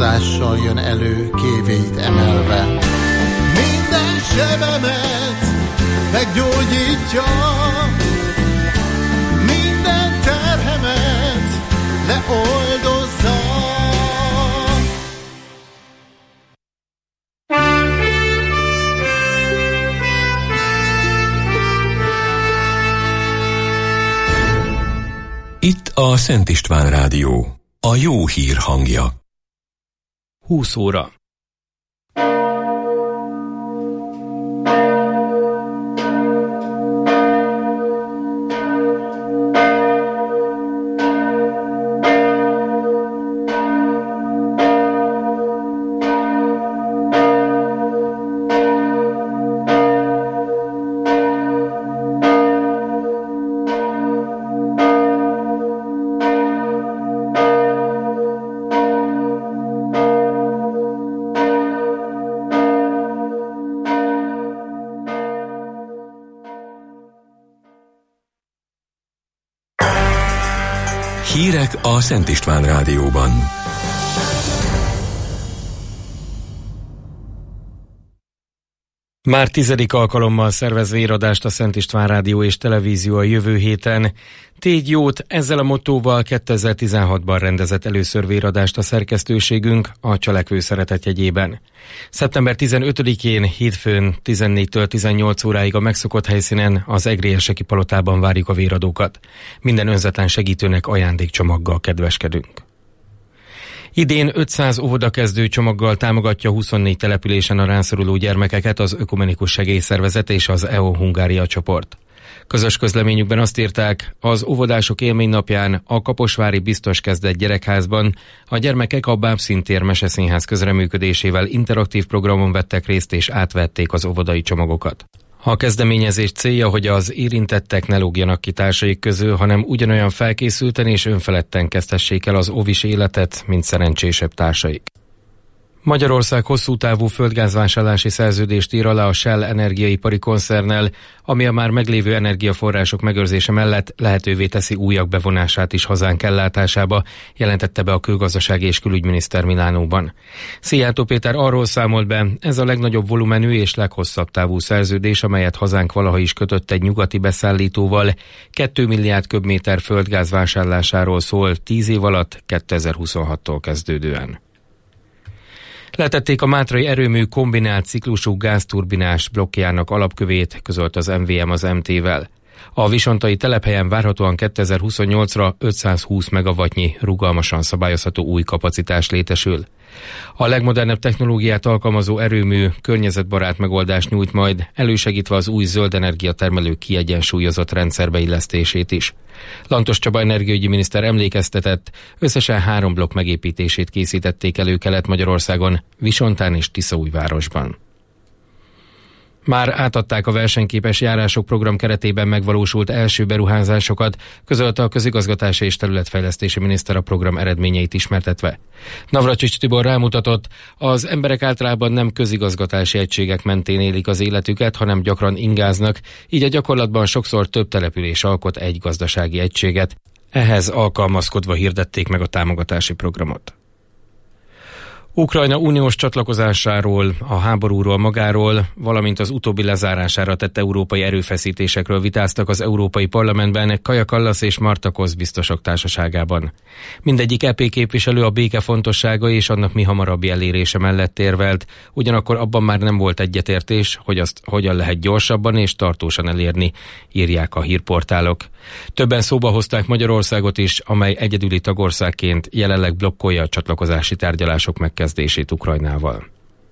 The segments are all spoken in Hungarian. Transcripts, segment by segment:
hangzással jön elő, kévét emelve. Minden sebemet meggyógyítja, minden terhemet leoldozza. Itt a Szent István Rádió, a jó hír hangja. 20 óra. Hírek a Szent István Rádióban. Már 10. alkalommal szervez véradást a Szent István Rádió és Televízió a jövő héten. Tégy jót, ezzel a mottóval 2016-ban rendezett először véradást a szerkesztőségünk a Cselekvő Szeretet jegyében. Szeptember 15-én hétfőn 14-től 18 óráig a megszokott helyszínen, az Egrélyeseki palotában várjuk a véradókat. Minden önzetlen segítőnek ajándékcsomaggal kedveskedünk. Idén 500 óvodakezdő csomaggal támogatja 24 településen a rászoruló gyermekeket az Ökumenikus Segélyszervezet és az EO Hungária csoport. Közös közleményükben azt írták, az óvodások élménynapján a Kaposvári Biztos Kezdet gyerekházban a gyermekek a Bábszintér Meseszínház közreműködésével interaktív programon vettek részt és átvették az óvodai csomagokat. A kezdeményezés célja, hogy az érintettek ne lógjanak ki társaik közül, hanem ugyanolyan felkészülten és önfeledten kezdhessék el az óvis életet, mint szerencsésebb társaik. Magyarország hosszú távú földgázvásárlási szerződést ír alá a Shell energiaipari koncernnel, ami a már meglévő energiaforrások megőrzése mellett lehetővé teszi újak bevonását is hazánk ellátásába, jelentette be a külgazdasági és külügyminiszter Milánóban. Szijjártó Péter arról számolt be, ez a legnagyobb volumenű és leghosszabb távú szerződés, amelyet hazánk valaha is kötött egy nyugati beszállítóval, 2 milliárd köbméter földgáz vásárlásáról szól 10 év alatt, 2026-tól kezdődően. Letették a mátrai erőmű kombinált ciklusú gázturbinás blokkjának alapkövét, közölt az MVM az MT-vel. A visontai telephelyen várhatóan 2028-ra 520 megawattnyi rugalmasan szabályozható új kapacitás létesül. A legmodernebb technológiát alkalmazó erőmű környezetbarát megoldást nyújt majd, elősegítve az új zöld energiatermelő kiegyensúlyozott rendszerbe illesztését is. Lantos Csaba energiaügyi miniszter emlékeztetett, összesen 3 blokk megépítését készítették elő Kelet-Magyarországon, Visontán és Tiszaújvárosban. Már átadták a versenyképes járások program keretében megvalósult első beruházásokat, közölte a közigazgatási és területfejlesztési miniszter a program eredményeit ismertetve. Navracsics Tibor rámutatott, az emberek általában nem közigazgatási egységek mentén élik az életüket, hanem gyakran ingáznak, így a gyakorlatban sokszor több település alkot egy gazdasági egységet. Ehhez alkalmazkodva hirdették meg a támogatási programot. Ukrajna uniós csatlakozásáról, a háborúról magáról, valamint az utóbbi lezárására tett európai erőfeszítésekről vitáztak az Európai Parlamentben Kaja Kallas és Marta Kosz biztosok társaságában. Mindegyik EP képviselő a béke fontossága és annak mihamarabbi elérése mellett érvelt, ugyanakkor abban már nem volt egyetértés, hogy azt hogyan lehet gyorsabban és tartósan elérni, írják a hírportálok. Többen szóba hozták Magyarországot is, amely egyedüli tagországként jelenleg blokkolja a csatlakozási tárgyalások megkezdését Ukrajnával.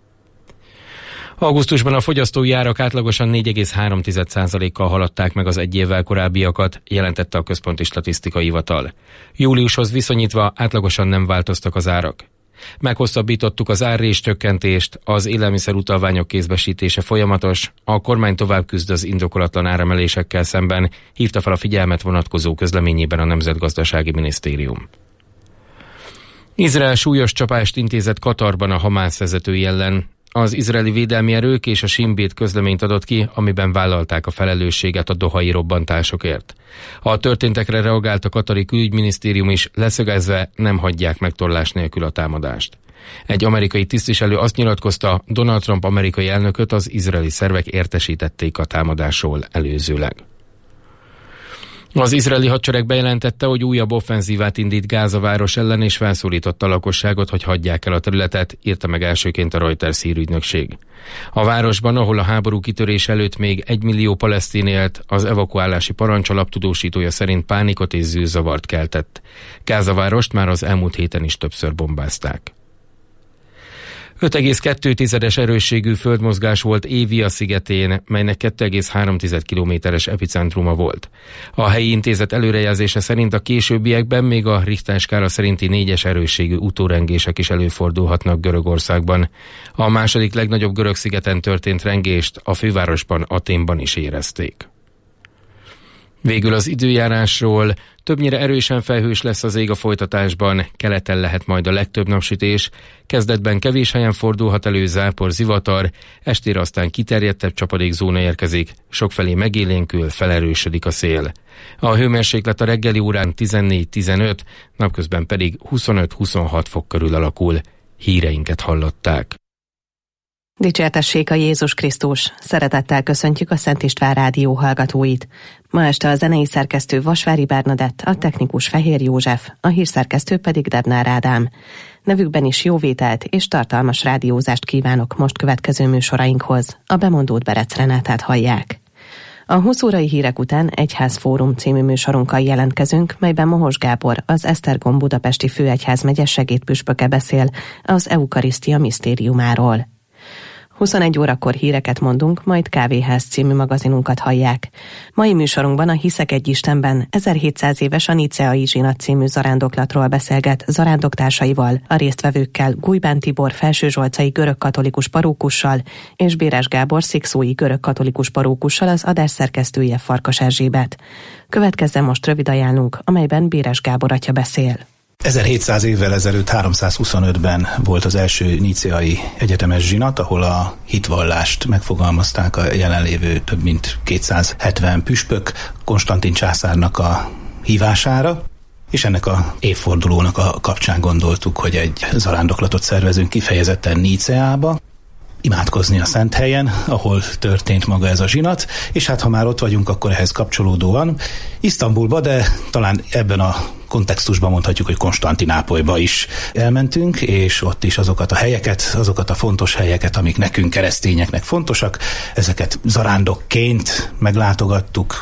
Augusztusban a fogyasztói árak átlagosan 4,3%-kal haladták meg az egy évvel korábbiakat, jelentette a Központi Statisztikai Hivatal. Júliushoz viszonyítva átlagosan nem változtak az árak. Meghosszabbítottuk az árrés csökkentést, az élelmiszer utalványok kézbesítése folyamatos, a kormány tovább küzd az indokolatlan áremelésekkel szemben, hívta fel a figyelmet vonatkozó közleményében a Nemzetgazdasági Minisztérium. Izrael súlyos csapást intézett Katarban a Hamász vezetői ellen. Az izraeli védelmi erők és a Shin Bet közleményt adott ki, amiben vállalták a felelősséget a dohai robbantásokért. A történtekre reagált a katari külügyminisztérium is, leszögezve nem hagyják megtorlás nélkül a támadást. Egy amerikai tisztviselő azt nyilatkozta, Donald Trump amerikai elnököt az izraeli szervek értesítették a támadásról előzőleg. Az izraeli hadsereg bejelentette, hogy újabb offenzívát indít Gáza város ellen, és felszólította a lakosságot, hogy hagyják el a területet, írta meg elsőként a Reuters hírügynökség. A városban, ahol a háború kitörés előtt még 1 millió palesztin élt, az evakuálási parancs alaptudósítója szerint pánikot és zűrzavart keltett. Gáza várost már az elmúlt héten is többször bombázták. 5,2 erősségű földmozgás volt Évia szigetén, melynek 2,3 kilométeres epicentruma volt. A helyi intézet előrejelzése szerint a későbbiekben még a Richter skála szerinti 4-es erősségű utórengések is előfordulhatnak Görögországban. A második legnagyobb görög szigeten történt rengést a fővárosban, Athénban is érezték. Végül az időjárásról: többnyire erősen felhős lesz az ég a folytatásban, keleten lehet majd a legtöbb napsütés, kezdetben kevés helyen fordulhat elő zápor, zivatar, estére aztán kiterjedtebb csapadékzóna érkezik, sokfelé megélénkül, felerősödik a szél. A hőmérséklet a reggeli órán 14-15, napközben pedig 25-26 fok körül alakul. Híreinket hallották. Dicsértessék a Jézus Krisztus! Szeretettel köszöntjük a Szent István Rádió hallgatóit. Ma este a zenei szerkesztő Vasvári Bernadett, a technikus Fehér József, a hírszerkesztő pedig Debnár Ádám. Nevükben is jóvételt és tartalmas rádiózást kívánok most következő műsorainkhoz. A bemondót Berec Renátát hallják. A 20 órai hírek után Egyházfórum című műsorunkkal jelentkezünk, melyben Mohos Gábor, az Esztergom budapesti főegyházmegye segédpüspöke beszél az Eukarisztia misztériumáról. 21 órakor híreket mondunk, majd Kávéház című magazinunkat hallják. Mai műsorunkban a Hiszek egy Istenben 1700 éves a Niceai zsinat című zarándoklatról beszélget zarándoktársaival, a résztvevőkkel, Gujbán Tibor felsőzsolcai görögkatolikus parókussal és Béres Gábor szikszói görögkatolikus parókussal, az adás szerkesztője Farkas Erzsébet. Következzen most rövid ajánlunk, amelyben Béres Gábor atya beszél. 1700 évvel ezelőtt, 325-ben volt az első níceai egyetemes zsinat, ahol a hitvallást megfogalmazták a jelenlévő több mint 270 püspök Konstantin császárnak a hívására, és ennek a évfordulónak a kapcsán gondoltuk, hogy egy zarándoklatot szervezünk kifejezetten Níceába, imádkozni a szent helyen, ahol történt maga ez a zsinat, és hát ha már ott vagyunk, akkor ehhez kapcsolódóan Isztambulba, de talán ebben a kontextusban mondhatjuk, hogy Konstantinápolyba is elmentünk, és ott is azokat a helyeket, azokat a fontos helyeket, amik nekünk keresztényeknek fontosak, ezeket zarándokként meglátogattuk.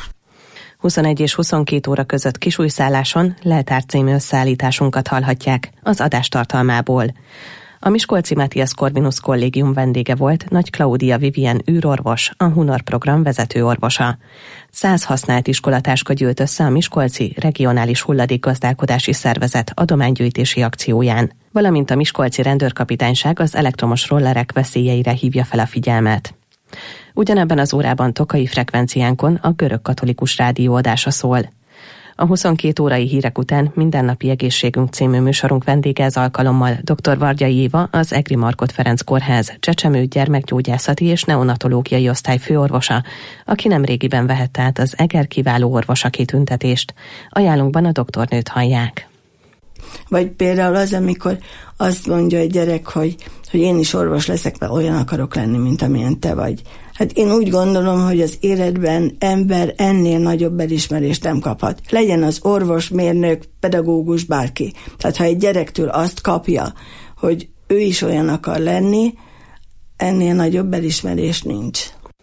21 és 22 óra között Kisújszálláson Leltár című összeállításunkat hallhatják az adás tartalmából. A Miskolci Matthias Corvinus kollégium vendége volt Nagy Klaudia Vivien űrorvos, a Hunor program vezető orvosa. 100 használt iskolatáska gyűlt össze a Miskolci Regionális Hulladékgazdálkodási Szervezet adománygyűjtési akcióján, valamint a Miskolci Rendőrkapitányság az elektromos rollerek veszélyeire hívja fel a figyelmet. Ugyanebben az órában Tokai frekvenciánkon a görögkatolikus rádió adása szól. A 22 órai hírek után Mindennapi Egészségünk című műsorunk vendége ez alkalommal dr. Vargyai Éva, az Egri Markot Ferenc Kórház csecsemő gyermekgyógyászati és neonatológiai osztály főorvosa, aki nemrégiben vehette át az Eger kiváló orvosa kitüntetést. Ajánlunkban a doktornőt hallják. Vagy például az, amikor azt mondja egy gyerek, hogy én is orvos leszek, mert olyan akarok lenni, mint amilyen te vagy. Hát én úgy gondolom, hogy az életben ember ennél nagyobb elismerést nem kaphat. Legyen az orvos, mérnök, pedagógus, bárki. Tehát ha egy gyerektől azt kapja, hogy ő is olyan akar lenni, ennél nagyobb elismerés nincs.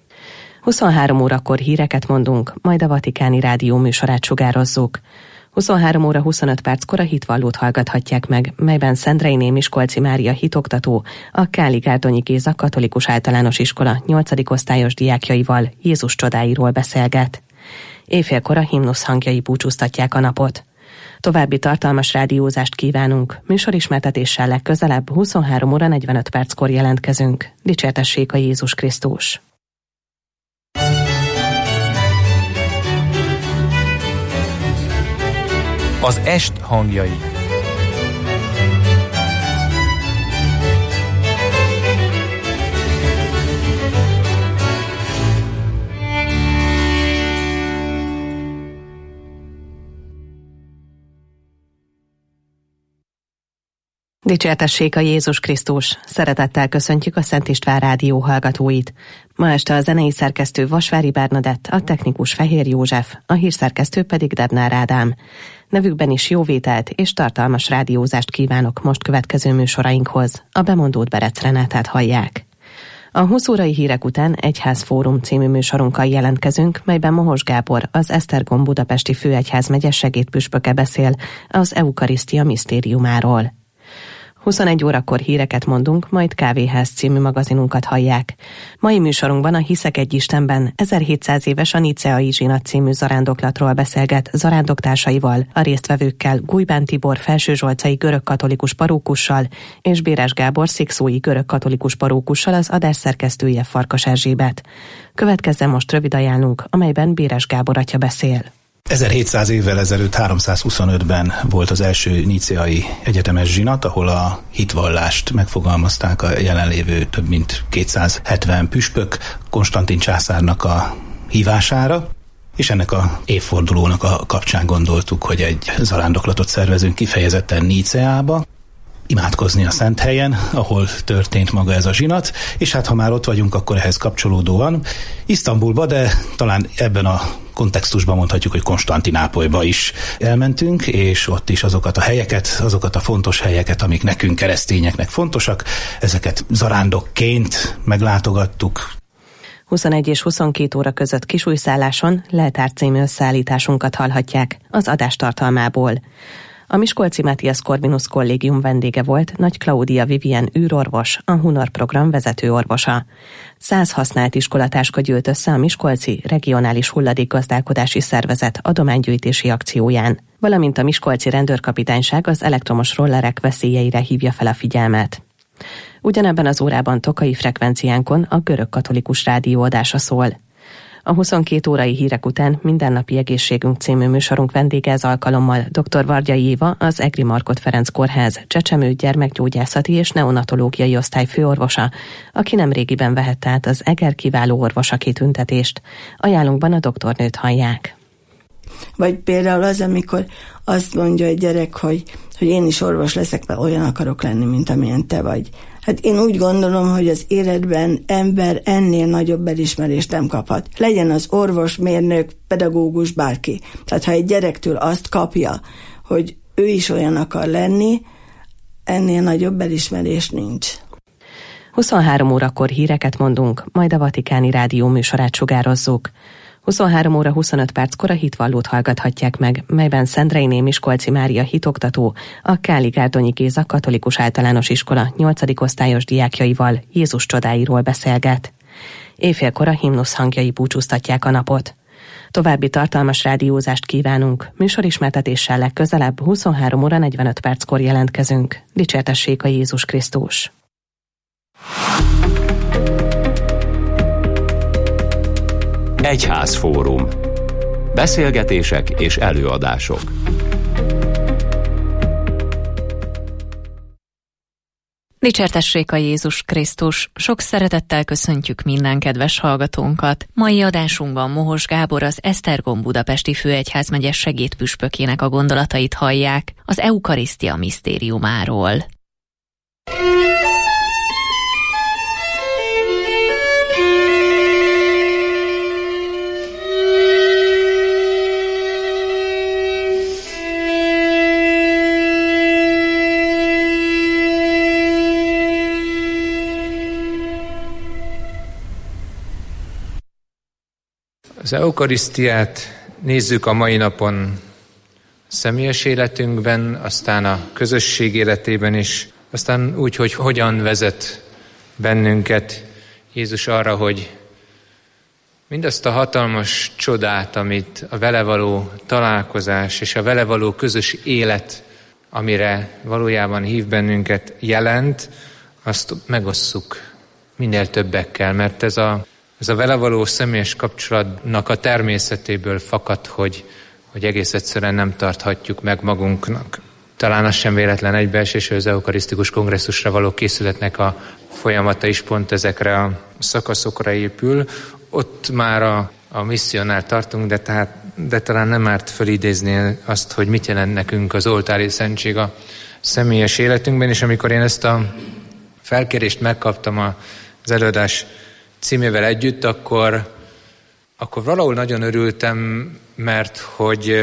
23 órakor híreket mondunk, majd a Vatikáni Rádió műsorát sugározzuk. 23 óra 25 perckor a hitvallót hallgathatják meg, melyben Szendreiné Miskolci Mária hitoktató, a Káli Gárdonyi Géza Katolikus Általános Iskola 8. osztályos diákjaival Jézus csodáiról beszélget. Éjfélkor a himnusz hangjai búcsúztatják a napot. További tartalmas rádiózást kívánunk, műsorismertetéssel legközelebb 23 óra 45 perckor jelentkezünk. Dicsértessék a Jézus Krisztus! Az est hangjai. Dicsértessék a Jézus Krisztus! Szeretettel köszöntjük a Szent István Rádió hallgatóit. Ma este a zenei szerkesztő Vasvári Bernadett, a technikus Fehér József, a hírszerkesztő pedig Debnár Ádám. Nevükben is jóvételt és tartalmas rádiózást kívánok most következő műsorainkhoz. A bemondót Berec Renátát hallják. A 20 órai hírek után Egyházfórum című műsorunkkal jelentkezünk, melyben Mohos Gábor, az Esztergom budapesti főegyházmegye segédpüspöke beszél az Eukarisztia misztériumáról. 21 órakor híreket mondunk, majd Kávéház című magazinunkat hallják. Mai műsorunkban a Hiszek egy Istenben 1700 éves a Niceai Zsinat című zarándoklatról beszélget zarándoktársaival, a résztvevőkkel Gujbán Tibor felsőzsolcai görögkatolikus parókussal és Béres Gábor szikszói görögkatolikus parókussal, az adás szerkesztője Farkas Erzsébet. Következzen most rövid ajánlunk, amelyben Béres Gábor atya beszél. 1700 évvel ezelőtt 325-ben volt az első niceai egyetemes zsinat, ahol a hitvallást megfogalmazták a jelenlévő több mint 270 püspök Konstantin császárnak a hívására, és ennek a évfordulónak a kapcsán gondoltuk, hogy egy zarándoklatot szervezünk kifejezetten Niceába, imádkozni a szent helyen, ahol történt maga ez a zsinat, és hát ha már ott vagyunk, akkor ehhez kapcsolódóan Isztambulba, de talán ebben a kontextusban mondhatjuk, hogy Konstantinápolyba is elmentünk, és ott is azokat a helyeket, azokat a fontos helyeket, amik nekünk keresztényeknek fontosak, ezeket zarándokként meglátogattuk. 21 és 22 óra között Kisújszálláson Leltár című összeállításunkat hallhatják az adás tartalmából. A Miskolci Matthias Corvinus kollégium vendége volt Nagy Klaudia Vivien űrorvos, a Hunor program vezető orvosa. 100 használt iskolatáska gyűlt össze a Miskolci Regionális Hulladékgazdálkodási Szervezet adománygyűjtési akcióján, valamint a Miskolci Rendőrkapitányság az elektromos rollerek veszélyeire hívja fel a figyelmet. Ugyanebben az órában Tokai frekvenciánkon a görögkatolikus rádió adása szól. A 22 órai hírek után Mindennapi Egészségünk című műsorunk vendége ez alkalommal dr. Vargyai Éva, az Egri Markhot Ferenc Kórház csecsemő gyermekgyógyászati és neonatológiai osztály főorvosa, aki nemrégiben vehette át az Eger kiváló orvosa kitüntetést. Ajánlunkban a doktornőt hallják. Vagy például az, amikor azt mondja egy gyerek, hogy én is orvos leszek, mert olyan akarok lenni, mint amilyen te vagy. Hát én úgy gondolom, hogy az életben ember ennél nagyobb elismerést nem kaphat. Legyen az orvos, mérnök, pedagógus, bárki. Tehát ha egy gyerektől azt kapja, hogy ő is olyan akar lenni, ennél nagyobb elismerés nincs. 23 órakor híreket mondunk, majd a Vatikáni Rádió műsorát sugározzuk. 23 óra 25 perckor a hitvallót hallgathatják meg, melyben Szendreiné Miskolci Mária hitoktató, a Káli Gárdonyi Géza Katolikus Általános Iskola 8. osztályos diákjaival Jézus csodáiról beszélget. Éjfélkor a himnusz hangjai búcsúztatják a napot. További tartalmas rádiózást kívánunk, műsorismertetéssel legközelebb 23 óra 45 perckor jelentkezünk. Dicsértessék a Jézus Krisztus! Egyházfórum. Beszélgetések és előadások. Dicsértessék a Jézus Krisztus! Sok szeretettel köszöntjük minden kedves hallgatónkat. Mai adásunkban Mohos Gábor, az Esztergom budapesti főegyházmegye segédpüspökének a gondolatait hallják az Eukarisztia misztériumáról. Az eukarisztiát nézzük a mai napon személyes életünkben, aztán a közösség életében is, aztán úgy, hogy hogyan vezet bennünket Jézus arra, hogy mindazt a hatalmas csodát, amit a vele való találkozás és a vele való közös élet, amire valójában hív bennünket, jelent, azt megosszuk minél többekkel, mert ez a vele való személyes kapcsolatnak a természetéből fakad, hogy egész egyszerűen nem tarthatjuk meg magunknak. Talán az sem véletlen egybeesés, hogy az eukarisztikus kongresszusra való készületnek a folyamata is pont ezekre a szakaszokra épül. Ott már a misszionál tartunk, de tehát de talán nem árt fölidézni azt, hogy mit jelent nekünk az oltári szentség a személyes életünkben, és amikor én ezt a felkérést megkaptam az előadás címével együtt, akkor valahol nagyon örültem, mert hogy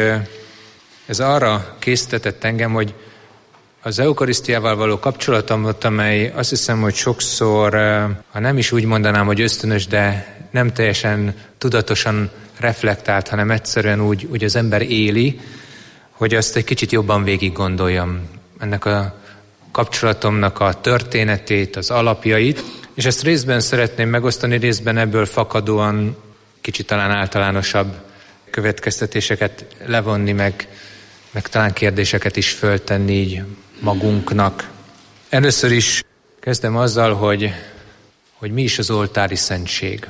ez arra késztetett engem, hogy az eukarisztiával való kapcsolatomat, amely azt hiszem, hogy sokszor, ha nem is úgy mondanám, hogy ösztönös, de nem teljesen tudatosan reflektált, hanem egyszerűen úgy az ember éli, hogy azt egy kicsit jobban végig gondoljam. Ennek a kapcsolatomnak a történetét, az alapjait, és ezt részben szeretném megosztani, részben ebből fakadóan kicsit talán általánosabb következtetéseket levonni, meg talán kérdéseket is föltenni így magunknak. Először is kezdem azzal, hogy mi is az oltári szentség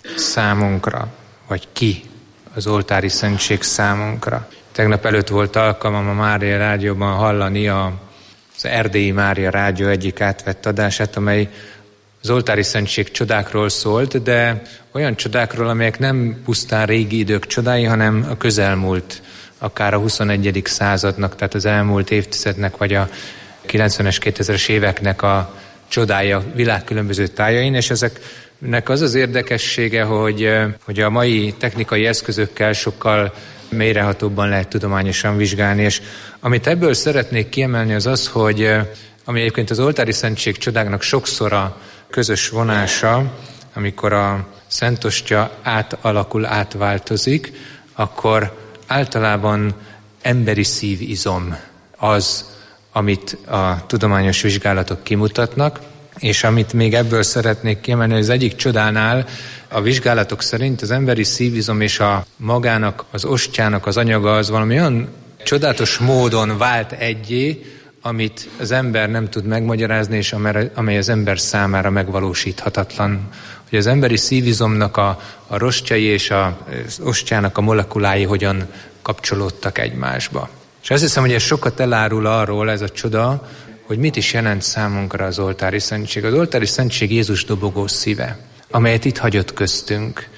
számunkra, vagy ki az oltári szentség számunkra. Tegnap előtt volt alkalmam a Mária Rádióban hallani az Erdélyi Mária Rádió egyik átvett adását, amely az oltári szentség csodákról szólt, de olyan csodákról, amelyek nem pusztán régi idők csodái, hanem a közelmúlt, akár a 21. századnak, tehát az elmúlt évtizednek, vagy a 90-es, 2000-es éveknek a csodája világ különböző tájain, és ezeknek az az érdekessége, hogy a mai technikai eszközökkel sokkal mélyrehatóbban lehet tudományosan vizsgálni, és amit ebből szeretnék kiemelni az az, hogy ami egyébként az oltári szentség csodáknak sokszor a közös vonása, amikor a Szent Ostya átalakul, átváltozik, akkor általában emberi szívizom az, amit a tudományos vizsgálatok kimutatnak, és amit még ebből szeretnék kiemelni, hogy az egyik csodánál a vizsgálatok szerint az emberi szívizom és a magának, az ostyának az anyaga az valami olyan csodálatos módon vált egyé, amit az ember nem tud megmagyarázni, és amely az ember számára megvalósíthatatlan. Hogy az emberi szívizomnak a rostjai és az ostyának a molekulái hogyan kapcsolódtak egymásba. És azt hiszem, hogy ez sokat elárul arról, ez a csoda, hogy mit is jelent számunkra az oltári szentség. Az oltári szentség Jézus dobogó szíve, amelyet itt hagyott köztünk.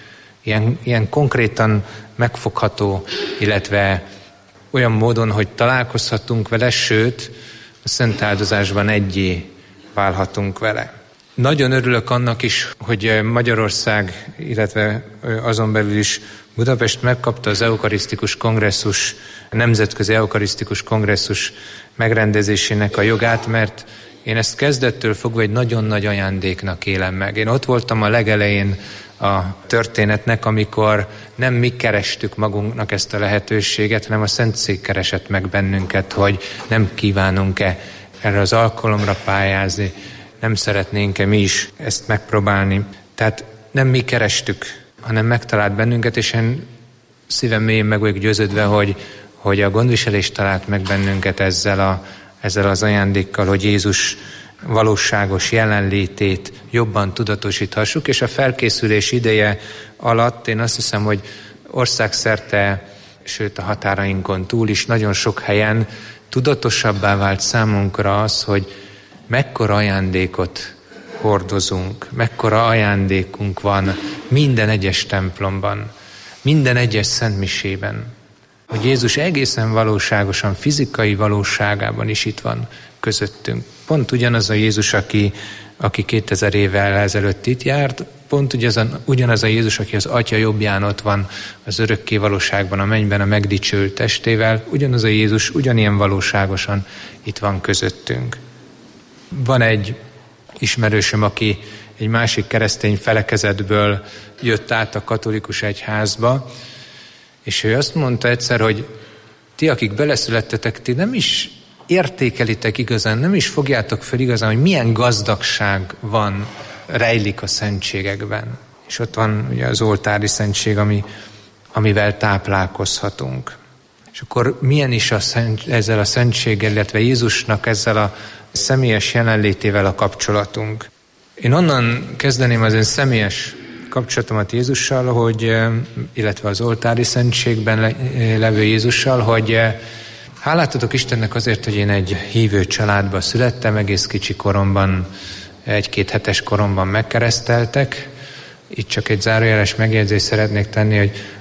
Ilyen konkrétan megfogható, illetve olyan módon, hogy találkozhatunk vele, sőt, a szent áldozásban egyé válhatunk vele. Nagyon örülök annak is, hogy Magyarország, illetve azon belül is Budapest megkapta az eukarisztikus kongresszus, a Nemzetközi Eukarisztikus Kongresszus megrendezésének a jogát, mert én ezt kezdettől fogva egy nagyon nagy ajándéknak élem meg. Én ott voltam a legelején a történetnek, amikor nem mi kerestük magunknak ezt a lehetőséget, hanem a Szentszék keresett meg bennünket, hogy nem kívánunk-e erre az alkalomra pályázni, nem szeretnénk-e mi is ezt megpróbálni. Tehát nem mi kerestük, hanem megtalált bennünket, és én szívem mélyén meg vagyok győződve, hogy a gondviselés talált meg bennünket ezzel az ajándékkal, hogy Jézus valóságos jelenlétét jobban tudatosíthassuk, és a felkészülés ideje alatt én azt hiszem, hogy országszerte, sőt a határainkon túl is nagyon sok helyen tudatosabbá vált számunkra az, hogy mekkora ajándékot hordozunk, mekkora ajándékunk van minden egyes templomban, minden egyes szentmisében, hogy Jézus egészen valóságosan, fizikai valóságában is itt van közöttünk. Pont ugyanaz a Jézus, aki 2000 évvel ezelőtt itt járt, pont ugyanaz a Jézus, aki az Atya jobbján ott van az örökké valóságban, a mennyben a megdicsőült testével, ugyanaz a Jézus ugyanilyen valóságosan itt van közöttünk. Van egy ismerősöm, aki egy másik keresztény felekezetből jött át a katolikus egyházba, és ő azt mondta egyszer, hogy ti, akik beleszülettetek, ti nem is értékelitek igazán, nem is fogjátok fel igazán, hogy milyen gazdagság rejlik a szentségekben. És ott van ugye az oltári szentség, amivel táplálkozhatunk. És akkor milyen is ezzel a szentséggel, illetve Jézusnak ezzel a személyes jelenlétével a kapcsolatunk. Én onnan kezdeném az én személyes kapcsolatomat Jézussal, illetve az oltári szentségben levő Jézussal, hogy hálát adok Istennek azért, hogy én egy hívő családba születtem, egész kicsi koromban, 1-2 hetes koromban megkereszteltek. Itt csak egy zárójeles megjegyzést szeretnék tenni, hogy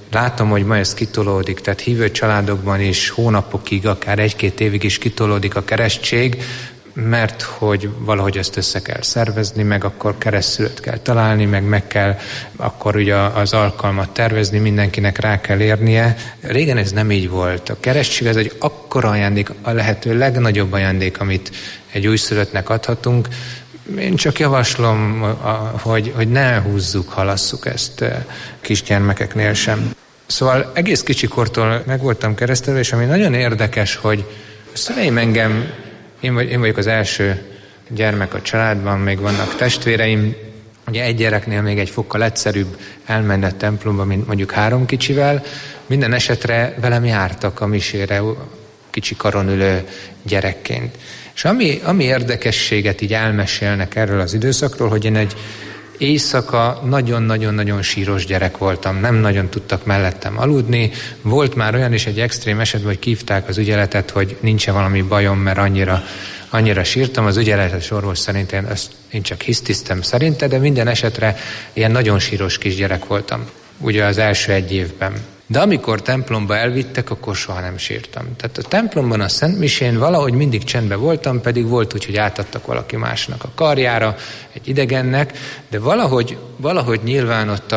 látom, hogy ma ez kitolódik, tehát hívő családokban is hónapokig, akár 1-2 évig is kitolódik a keresztség, mert hogy valahogy ezt össze kell szervezni, meg akkor keresztszülőt kell találni, meg kell akkor ugye az alkalmat tervezni, mindenkinek rá kell érnie. Régen ez nem így volt. A keresztség ez egy akkora ajándék, a lehető legnagyobb ajándék, amit egy újszülöttnek adhatunk. Én csak javaslom, hogy ne húzzuk, halasszuk ezt kisgyermekeknél sem. Szóval egész kicsikortól meg voltam keresztelve, és ami nagyon érdekes, hogy szüleim engem, én vagyok az első gyermek a családban, még vannak testvéreim, ugye egy gyereknél még egy fokkal egyszerűbb elmenni a templomba, mint mondjuk 3 kicsivel. Minden esetre velem jártak a misére kicsi karon ülő gyerekként. És ami érdekességet így elmesélnek erről az időszakról, hogy én egy éjszaka nagyon-nagyon-nagyon síros gyerek voltam, nem nagyon tudtak mellettem aludni. Volt már olyan is egy extrém esetben, hogy hívták az ügyeletet, hogy nincs-e valami bajom, mert annyira sírtam. Az ügyeletes orvos szerint én csak hisztisztem szerinte, de minden esetre ilyen nagyon síros kisgyerek voltam, ugye az első 1 évben. De amikor templomba elvittek, akkor soha nem sírtam. Tehát a templomban a Szentmisén valahogy mindig csendben voltam, pedig volt úgy, hogy átadtak valaki másnak a karjára, egy idegennek, de valahogy nyilván ott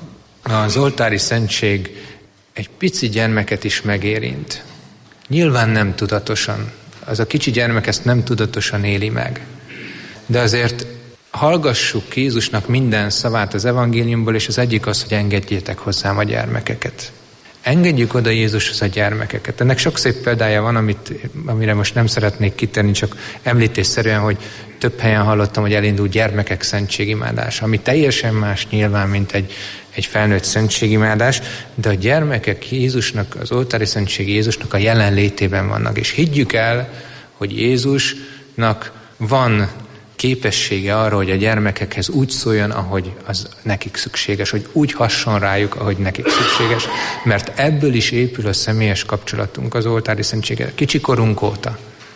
az oltári szentség egy pici gyermeket is megérint. Nyilván nem tudatosan. Az a kicsi gyermek ezt nem tudatosan éli meg. De azért hallgassuk ki Jézusnak minden szavát az evangéliumból, és az egyik az, hogy engedjétek hozzám a gyermekeket. Engedjük oda Jézushoz a gyermekeket. Ennek sok szép példája van, amire most nem szeretnék kitérni, csak említésszerűen, hogy több helyen hallottam, hogy elindul gyermekek szentségimádása, ami teljesen más nyilván, mint egy felnőtt szentségimádás, de a gyermekek Jézusnak, az oltári szentség Jézusnak a jelenlétében vannak, és higgyük el, hogy Jézusnak van képessége arra, hogy a gyermekekhez úgy szóljon, ahogy az nekik szükséges, hogy úgy hasson rájuk, ahogy nekik szükséges, mert ebből is épül a személyes kapcsolatunk az oltári szentséggel kicsikorunk óta.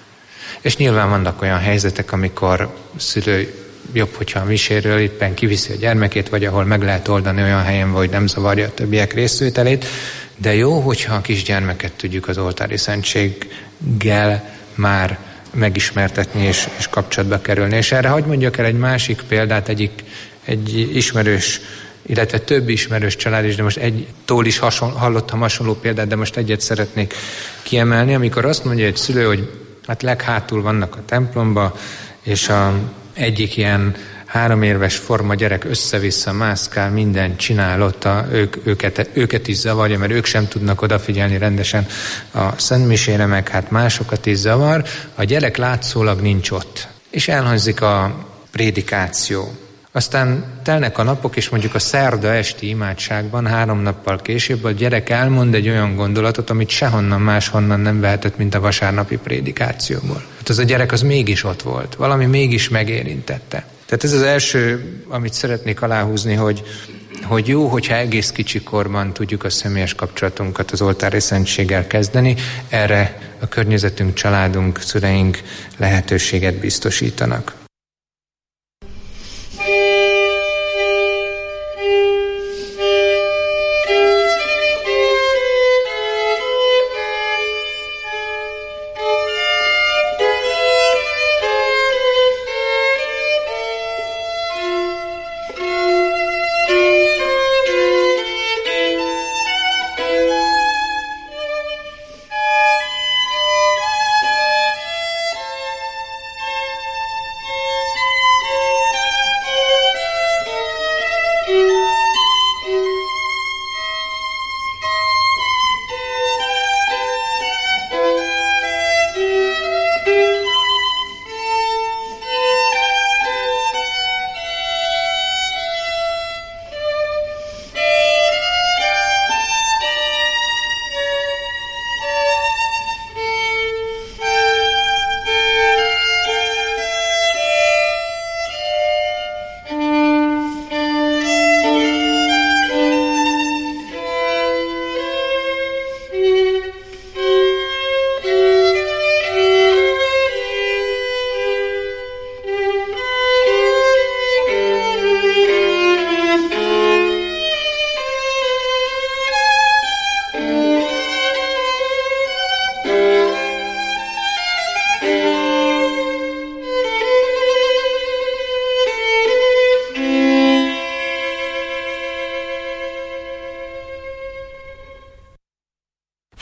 És nyilván vannak olyan helyzetek, amikor szülő jobb, hogyha a miséről éppen kiviszi a gyermekét, vagy ahol meg lehet oldani olyan helyen, hogy nem zavarja a többiek részvételét, de jó, hogyha a kisgyermeket tudjuk az oltári szentséggel már megismertetni és kapcsolatba kerülni. És erre hadd mondjak el egy másik példát, egy ismerős, illetve több ismerős család is, de most egytől is hallottam hasonló példát, de most egyet szeretnék kiemelni, amikor azt mondja egy szülő, hogy hát leghátul vannak a templomba, és egyik ilyen 3 éves forma gyerek össze-vissza mászkál, mindent csinál ott, őket is zavarja, mert ők sem tudnak odafigyelni rendesen a szentmisére, meg hát másokat is zavar. A gyerek látszólag nincs ott, és elhangzik a prédikáció. Aztán telnek a napok, és mondjuk a szerda esti imádságban 3 nappal később a gyerek elmond egy olyan gondolatot, amit sehonnan máshonnan nem vehetett, mint a vasárnapi prédikációból. Hát az a gyerek az mégis ott volt, valami mégis megérintette. Tehát ez az első, amit szeretnék aláhúzni, hogy jó, hogyha egész kicsikorban tudjuk a személyes kapcsolatunkat az oltári szentséggel kezdeni, erre a környezetünk, családunk, szüleink lehetőséget biztosítanak.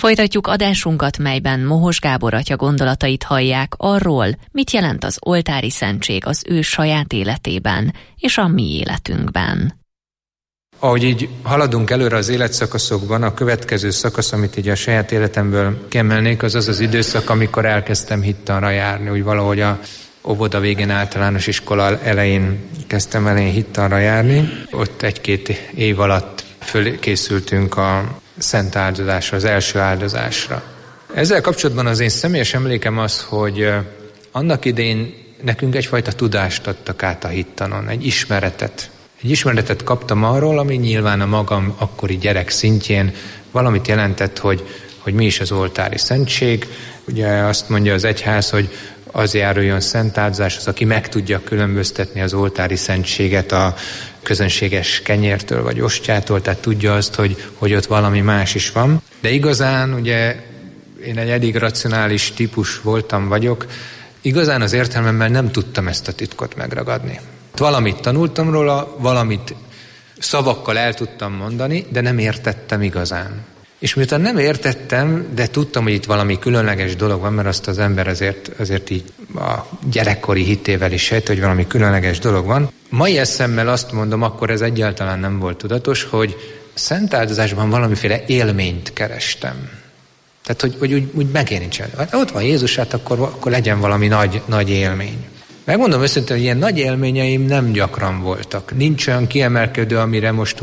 Folytatjuk adásunkat, melyben Mohos Gábor atya gondolatait hallják arról, mit jelent az oltári szentség az ő saját életében és a mi életünkben. Ahogy így haladunk előre az életszakaszokban, a következő szakasz, amit így a saját életemből kiemelnék, az az időszak, amikor elkezdtem hittanra járni, úgy valahogy a óvoda végén, általános iskola elején kezdtem elején hittanra járni. Ott 1-2 év alatt fölkészültünk a szent áldozásra, az első áldozásra. Ezzel kapcsolatban az én személyes emlékem az, hogy annak idején nekünk egyfajta tudást adtak át a hittanon, egy ismeretet kaptam arról, ami nyilván a magam akkori gyerek szintjén valamit jelentett, hogy mi is az oltári szentség. Ugye azt mondja az egyház, hogy az járuljon szent áldozás, az, aki meg tudja különböztetni az oltári szentséget a közönséges kenyértől vagy ostjától, tehát tudja azt, hogy ott valami más is van. De igazán, ugye én egy elég racionális típus vagyok, igazán az értelmemmel nem tudtam ezt a titkot megragadni. Valamit tanultam róla, valamit szavakkal el tudtam mondani, de nem értettem igazán. És miután nem értettem, de tudtam, hogy itt valami különleges dolog van, mert azt az ember azért így a gyerekkori hitével is sejt, hogy valami különleges dolog van. Mai eszemmel azt mondom, akkor ez egyáltalán nem volt tudatos, hogy szent áldozásban valamiféle élményt kerestem. Tehát, hogy úgy megérintsen. Hát ott van Jézus, hát akkor legyen valami nagy élmény. Megmondom őszintén, hogy ilyen nagy élményeim nem gyakran voltak. Nincs olyan kiemelkedő, amire most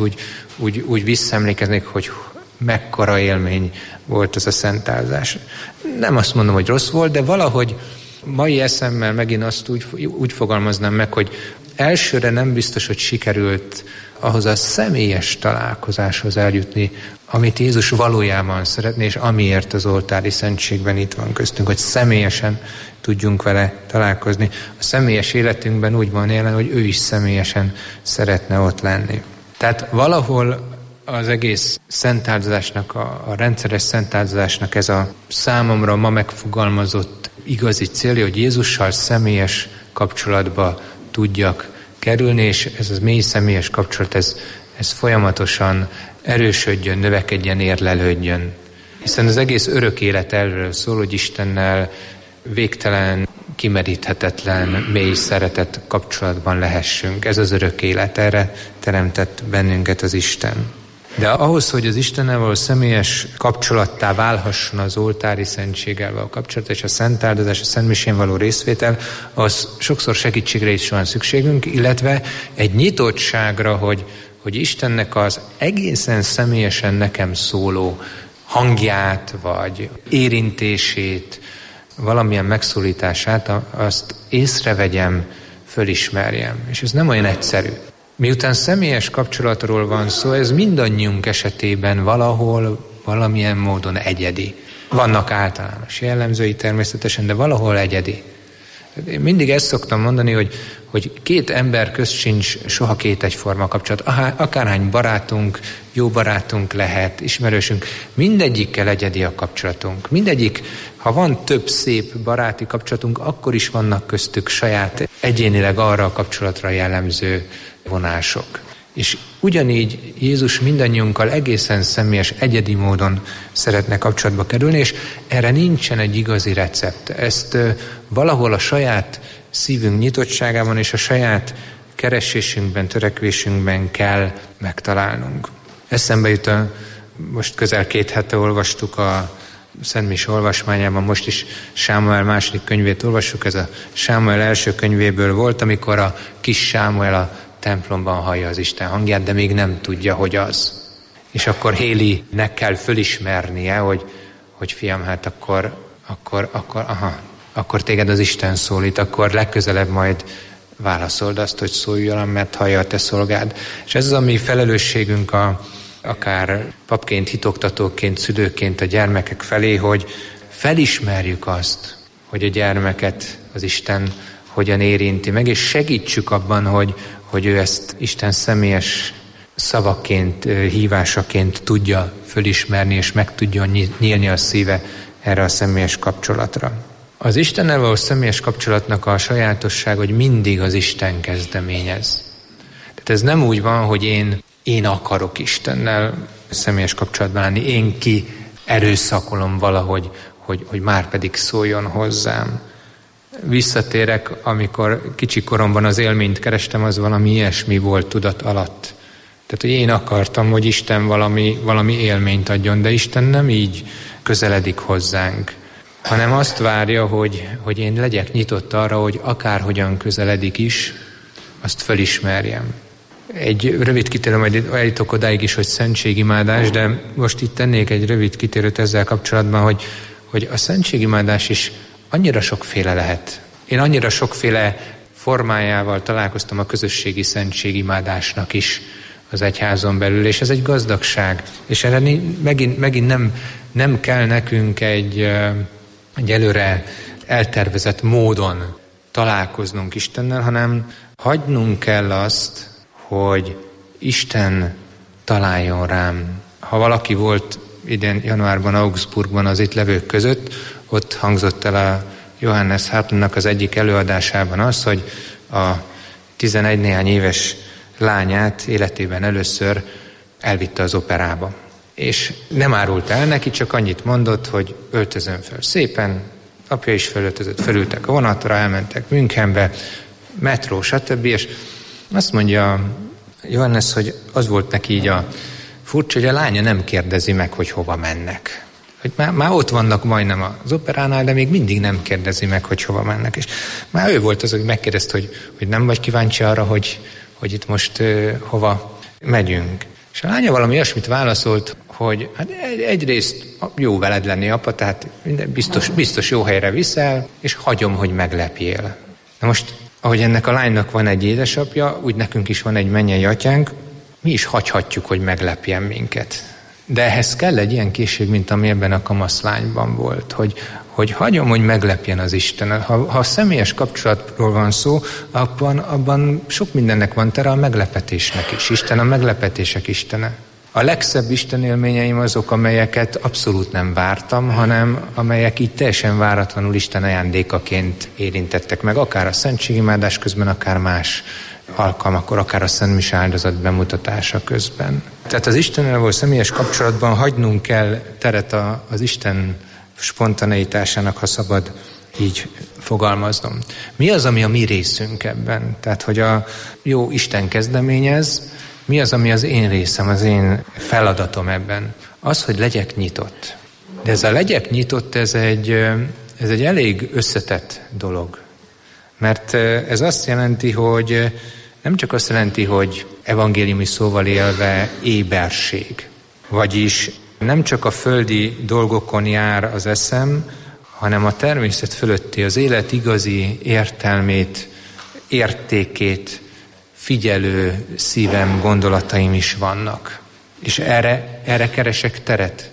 úgy visszaemlékeznék, hogy mekkora élmény volt az a szent áldozás. Nem azt mondom, hogy rossz volt, de valahogy mai eszemmel megint azt úgy fogalmaznám meg, hogy elsőre nem biztos, hogy sikerült ahhoz a személyes találkozáshoz eljutni, amit Jézus valójában szeretné, és amiért az oltári szentségben itt van köztünk, hogy személyesen tudjunk vele találkozni. A személyes életünkben úgy van jelen, hogy ő is személyesen szeretne ott lenni. Tehát valahol az egész szentáldozásnak, a rendszeres szentáldozásnak ez a számomra ma megfogalmazott igazi célja, hogy Jézussal személyes kapcsolatba tudjak kerülni, és ez az mély személyes kapcsolat, ez folyamatosan erősödjön, növekedjen, érlelődjön. Hiszen az egész örök élet erről szól, hogy Istennel végtelen, kimeríthetetlen, mély szeretet kapcsolatban lehessünk. Ez az örök élet, erre teremtett bennünket az Isten. De ahhoz, hogy az Istennel való személyes kapcsolattá válhasson az oltári szentséggel való kapcsolat, és a szent áldozás, a szent misén való részvétel, az sokszor segítségre is van szükségünk, illetve egy nyitottságra, hogy Istennek az egészen személyesen nekem szóló hangját, vagy érintését, valamilyen megszólítását, azt észrevegyem, fölismerjem. És ez nem olyan egyszerű. Miután személyes kapcsolatról van szó, ez mindannyiunk esetében valahol, valamilyen módon egyedi. Vannak általános jellemzői természetesen, de valahol egyedi. Én mindig ezt szoktam mondani, hogy 2 ember közt sincs soha 2 egyforma kapcsolat. Akárhány barátunk, jó barátunk lehet, ismerősünk, mindegyikkel egyedi a kapcsolatunk. Mindegyik, ha van több szép baráti kapcsolatunk, akkor is vannak köztük saját egyénileg arra a kapcsolatra jellemző vonások. És ugyanígy Jézus mindannyiunkkal egészen személyes, egyedi módon szeretne kapcsolatba kerülni, és erre nincsen egy igazi recept. Ezt valahol a saját szívünk nyitottságában és a saját keresésünkben, törekvésünkben kell megtalálnunk. Eszembe jut, most közel 2 hete olvastuk a Szent Mise olvasmányában, most is Sámuel második könyvét olvassuk, ez a Sámuel első könyvéből volt, amikor a kis Sámuel a templomban hallja az Isten hangját, de még nem tudja, hogy az. És akkor Hélinek kell fölismernie, hogy fiam, hát akkor téged az Isten szólít, akkor legközelebb majd válaszold azt, hogy szóljon, mert hallja a te szolgád. És ez az a mi felelősségünk akár papként, hitoktatóként, szülőként a gyermekek felé, hogy felismerjük azt, hogy a gyermeket az Isten hogyan érinti meg, és segítsük abban, hogy ő ezt Isten személyes szavaként, hívásaként tudja fölismerni, és meg tudjon nyílni a szíve erre a személyes kapcsolatra. Az Istennel való személyes kapcsolatnak a sajátosság, hogy mindig az Isten kezdeményez. Tehát ez nem úgy van, hogy én akarok Istennel személyes kapcsolatban lenni, én erőszakolom valahogy, hogy már pedig szóljon hozzám. Visszatérek, amikor kicsi koromban az élményt kerestem, az valami ilyesmi volt tudat alatt. Tehát, hogy én akartam, hogy Isten valami élményt adjon, de Isten nem így közeledik hozzánk, hanem azt várja, hogy én legyek nyitott arra, hogy akárhogyan közeledik is, azt felismerjem. Egy rövid kitérő, majd eljutok odáig is, hogy szentségimádás, de most itt tennék egy rövid kitérőt ezzel kapcsolatban, hogy a szentségimádás is annyira sokféle lehet. Én annyira sokféle formájával találkoztam a közösségi szentségimádásnak is az egyházon belül, és ez egy gazdagság. És erre megint nem kell nekünk egy előre eltervezett módon találkoznunk Istennel, hanem hagynunk kell azt, hogy Isten találjon rám. Ha valaki volt idén januárban Augsburgban az itt levők között, ott hangzott el a Johannes Hartmannnak az egyik előadásában az, hogy a 11 néhány éves lányát életében először elvitte az operába. És nem árult el neki, csak annyit mondott, hogy öltözön föl szépen, apja is fölöltözött, felültek a vonatra, elmentek Münchenbe, metró, stb. És azt mondja Johannes, hogy az volt neki így a furcsa, hogy a lánya nem kérdezi meg, hogy hova mennek. Hogy már ott vannak majdnem az operánál, de még mindig nem kérdezi meg, hogy hova mennek. És már ő volt az, hogy megkérdezte, hogy nem vagy kíváncsi arra, hogy itt most hova megyünk. És a lánya valami olyasmit válaszolt, hogy hát egyrészt jó veled lenni, apa, tehát biztos jó helyre viszel, és hagyom, hogy meglepjél. Na most, ahogy ennek a lánynak van egy édesapja, úgy nekünk is van egy mennyei atyánk, mi is hagyhatjuk, hogy meglepjen minket. De ehhez kell egy ilyen készség, mint ami ebben a kamaszlányban volt, hogy hagyom, hogy meglepjen az Isten. Ha személyes kapcsolatról van szó, abban sok mindennek van tere, a meglepetésnek is. Isten a meglepetések Istene. A legszebb Isten élményeim azok, amelyeket abszolút nem vártam, hanem amelyek így teljesen váratlanul Isten ajándékaként érintettek meg, akár a szentségimádás közben, akár más alkalmakkor, akár a Szent Mise áldozat bemutatása közben. Tehát az Istennel való személyes kapcsolatban hagynunk kell teret az Isten spontaneitásának, ha szabad így fogalmaznom. Mi az, ami a mi részünk ebben? Tehát, hogy a jó Isten kezdeményez, mi az, ami az én részem, az én feladatom ebben? Az, hogy legyek nyitott. De ez a legyek nyitott, ez egy elég összetett dolog. Mert ez azt jelenti, hogy nem csak azt jelenti, hogy evangéliumi szóval élve éberség. Vagyis nem csak a földi dolgokon jár az eszem, hanem a természet fölötti, az élet igazi értelmét, értékét figyelő szívem, gondolataim is vannak. És erre keresek teret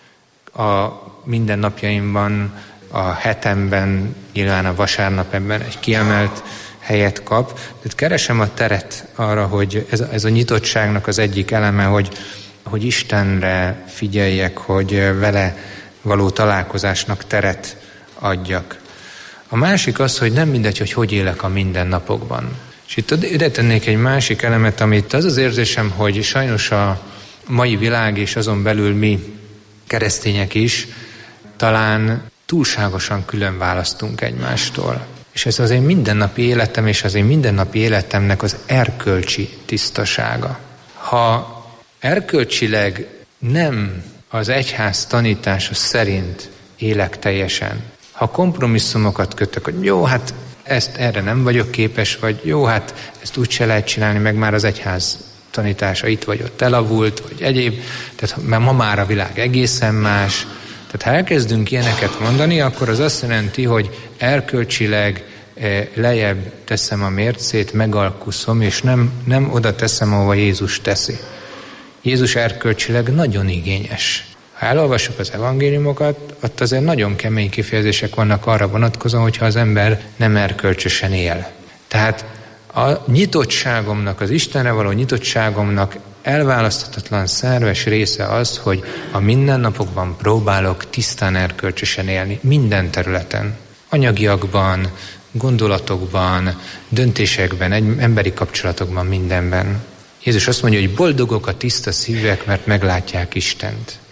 a mindennapjaimban, a hetemben, nyilván a vasárnap ebben egy kiemelt helyet kap. Tehát keresem a teret arra, hogy ez a nyitottságnak az egyik eleme, hogy Istenre figyeljek, hogy vele való találkozásnak teret adjak. A másik az, hogy nem mindegy, hogy élek a mindennapokban. És itt ide tennék egy másik elemet, amit az érzésem, hogy sajnos a mai világ és azon belül mi keresztények is talán túlságosan külön választunk egymástól. És ez az én mindennapi életem és az én mindennapi életemnek az erkölcsi tisztasága. Ha erkölcsileg nem az egyház tanítása szerint élek teljesen, ha kompromisszumokat kötök, hogy jó, hát erre nem vagyok képes, vagy jó, hát ezt úgy se lehet csinálni, meg már az egyház tanítása itt vagy ott elavult, vagy egyéb, tehát mert ma már a világ egészen más. Tehát ha elkezdünk ilyeneket mondani, akkor az azt jelenti, hogy erkölcsileg lejjebb teszem a mércét, megalkuszom, és nem oda teszem, ahova Jézus teszi. Jézus erkölcsileg nagyon igényes. Ha elolvassuk az evangéliumokat, ott azért nagyon kemény kifejezések vannak arra vonatkozóan, hogyha az ember nem erkölcsösen él. Tehát a nyitottságomnak, az Istenre való nyitottságomnak elválaszthatatlan szerves része az, hogy a mindennapokban próbálok tisztán erkölcsösen élni, minden területen. Anyagiakban, gondolatokban, döntésekben, emberi kapcsolatokban, mindenben. Jézus azt mondja, hogy boldogok a tiszta szívek, mert meglátják Istent.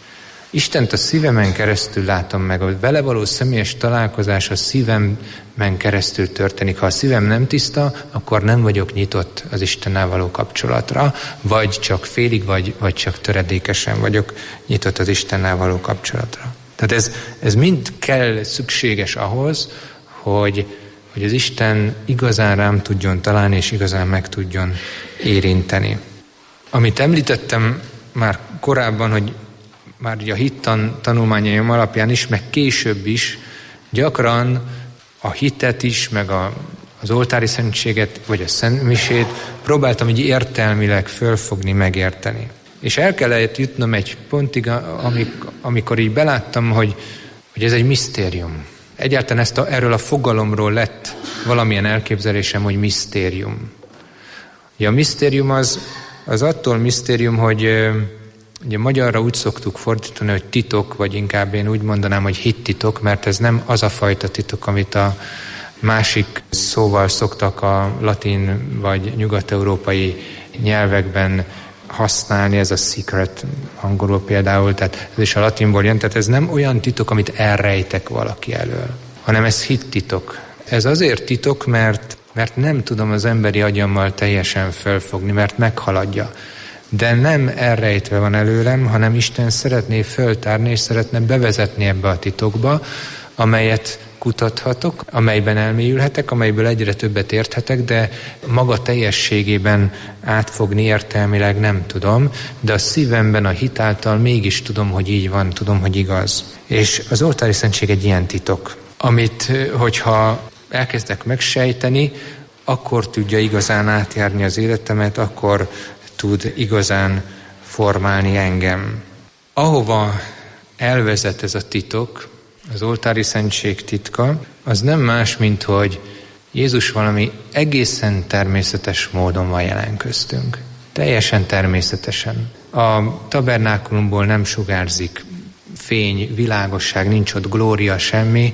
Istent a szívemen keresztül látom meg, a vele való személyes találkozás a szívemen keresztül történik. Ha a szívem nem tiszta, akkor nem vagyok nyitott az Istennel való kapcsolatra, vagy csak félig, vagy csak töredékesen vagyok nyitott az Istennel való kapcsolatra. Tehát ez mind kell, szükséges ahhoz, hogy az Isten igazán rám tudjon találni, és igazán meg tudjon érinteni. Amit említettem már korábban, hogy már ugye a hittan tanulmányaim alapján is, meg később is gyakran a hitet is, meg az oltári szentséget, vagy a szentmisét próbáltam így értelmileg fölfogni, megérteni. És el kellett jutnom egy pontig, amikor így beláttam, hogy ez egy misztérium. Egyáltalán erről a fogalomról lett valamilyen elképzelésem, hogy misztérium. Ugye a misztérium az attól misztérium, hogy ugye magyarra úgy szoktuk fordítani, hogy titok, vagy inkább én úgy mondanám, hogy hittitok, mert ez nem az a fajta titok, amit a másik szóval szoktak a latin vagy nyugat-európai nyelvekben használni, ez a secret angolul például, tehát ez is a latinból jön, tehát ez nem olyan titok, amit elrejtek valaki elől, hanem ez hittitok. Ez azért titok, mert nem tudom az emberi agyammal teljesen felfogni, mert meghaladja. De nem elrejtve van előlem, hanem Isten szeretné föltárni, és szeretne bevezetni ebbe a titokba, amelyet kutathatok, amelyben elmélyülhetek, amelyből egyre többet érthetek, de maga teljességében átfogni értelmileg nem tudom, de a szívemben a hit által mégis tudom, hogy így van, tudom, hogy igaz. És az oltári szentség egy ilyen titok, amit, hogyha elkezdek megsejteni, akkor tudja igazán átjárni az életemet, akkor tud igazán formálni engem. Ahova elvezet ez a titok, az oltári szentség titka, az nem más, mint hogy Jézus valami egészen természetes módon van jelen köztünk. Teljesen természetesen. A tabernákulumból nem sugárzik fény, világosság, nincs ott glória, semmi.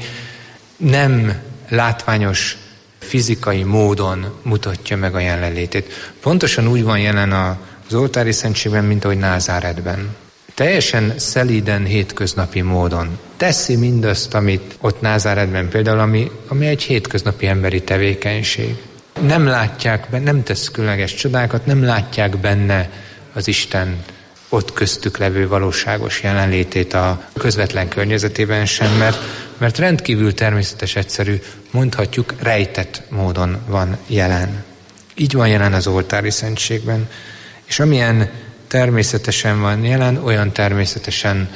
Nem látványos fizikai módon mutatja meg a jelenlétét. Pontosan úgy van jelen az oltári szentségben, mint ahogy Názáretben. Teljesen szelíden, hétköznapi módon teszi mindazt, amit ott Názáretben például, ami egy hétköznapi emberi tevékenység. Nem látják benne, nem tesz különleges csodákat, nem látják benne az Isten ott köztük levő valóságos jelenlétét a közvetlen környezetében sem, mert rendkívül természetes, egyszerű, mondhatjuk rejtett módon van jelen. Így van jelen az oltári szentségben, és amilyen természetesen van jelen, olyan természetesen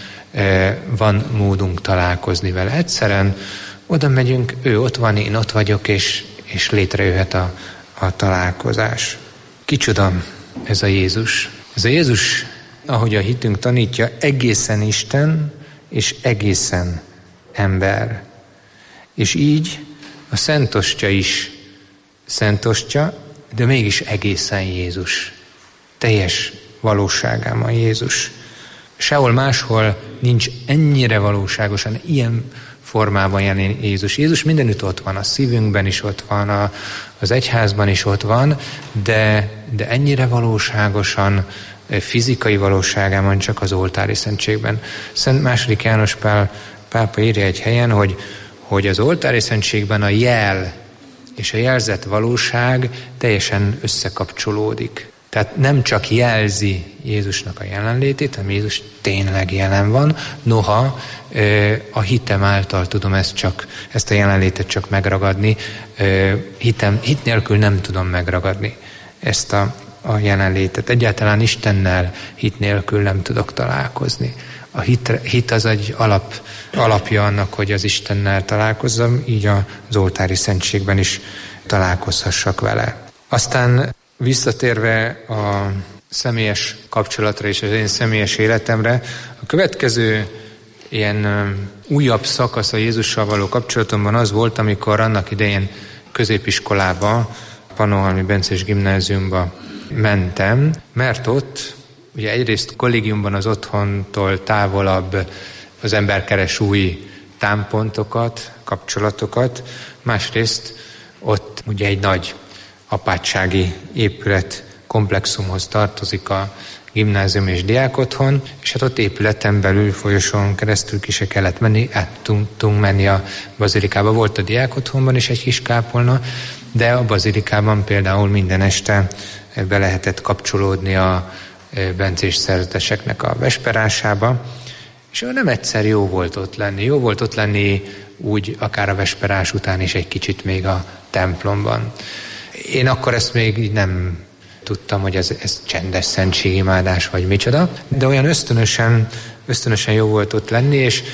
van módunk találkozni vele. Egyszerűen oda megyünk, ő ott van, én ott vagyok, és létrejöhet a találkozás. Kicsoda ez a Jézus? Ez a Jézus, ahogy a hitünk tanítja, egészen Isten és egészen ember. És így a Szent Ostya is Szent Ostya, de mégis egészen Jézus. Teljes valóságában Jézus. Sehol máshol nincs ennyire valóságosan, ilyen formában jelen Jézus. Jézus mindenütt ott van, a szívünkben is ott van, az egyházban is ott van, de ennyire valóságosan, fizikai valóságában csak az oltári szentségben. Szent II. János Pál pápa írja egy helyen, hogy az oltári szentségben a jel és a jelzett valóság teljesen összekapcsolódik. Tehát nem csak jelzi Jézusnak a jelenlétét, hanem Jézus tényleg jelen van, noha a hitem által tudom ezt a jelenlétet csak megragadni, hit nélkül nem tudom megragadni ezt a jelenlétet. Egyáltalán Istennel hit nélkül nem tudok találkozni. A hit az egy alapja annak, hogy az Istennel találkozzam, így az oltári szentségben is találkozhassak vele. Aztán visszatérve a személyes kapcsolatra és az én személyes életemre, a következő ilyen újabb szakasz a Jézussal való kapcsolatomban az volt, amikor annak idején középiskolába, Pannonhalmi Bencés Gimnáziumba mentem, mert ott ugye egyrészt kollégiumban az otthontól távolabb az ember keres új támpontokat, kapcsolatokat, másrészt ott ugye egy nagy apátsági épület komplexumhoz tartozik a gimnázium és diákotthon, és hát ott épületen belül folyosón keresztül ki se kellett menni, át tudtunk menni a bazilikába. Volt a diákotthonban is egy kis kápolna, de a bazilikában például minden este be lehetett kapcsolódni a bencés szerzeteseknek a vesperásába, és nem egyszer jó volt ott lenni. Jó volt ott lenni úgy akár a vesperás után is egy kicsit még a templomban. Én akkor ezt még így nem tudtam, hogy ez csendes szentségimádás vagy micsoda, de olyan ösztönösen jó volt ott lenni,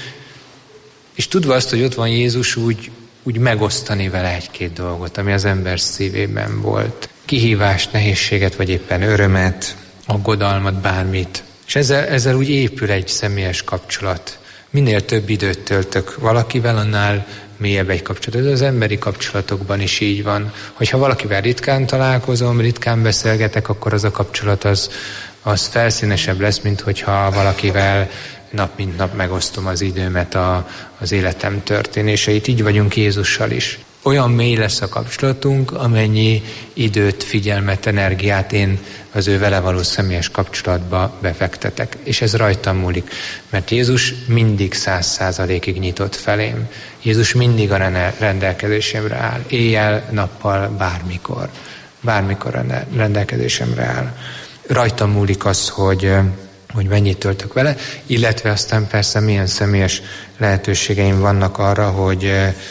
és tudva azt, hogy ott van Jézus, úgy megosztani vele egy-két dolgot, ami az ember szívében volt. Kihívást, nehézséget, vagy éppen örömet, aggodalmat, bármit. És ezzel úgy épül egy személyes kapcsolat. Minél több időt töltök valakivel, annál mélyebb egy kapcsolat. Ez az emberi kapcsolatokban is így van. Hogyha valakivel ritkán találkozom, ritkán beszélgetek, akkor az a kapcsolat az felszínesebb lesz, mint hogyha valakivel nap mint nap megosztom az időmet az életem történéseit. Így vagyunk Jézussal is. Olyan mély lesz a kapcsolatunk, amennyi időt, figyelmet, energiát én az ő vele való személyes kapcsolatba befektetek. És ez rajtam múlik, mert Jézus mindig 100%-ig nyitott felém. Jézus mindig a rendelkezésemre áll. Éjjel, nappal, bármikor a rendelkezésemre áll. Rajtam múlik az, hogy mennyit töltök vele, illetve aztán persze milyen személyes lehetőségeim vannak arra, hogy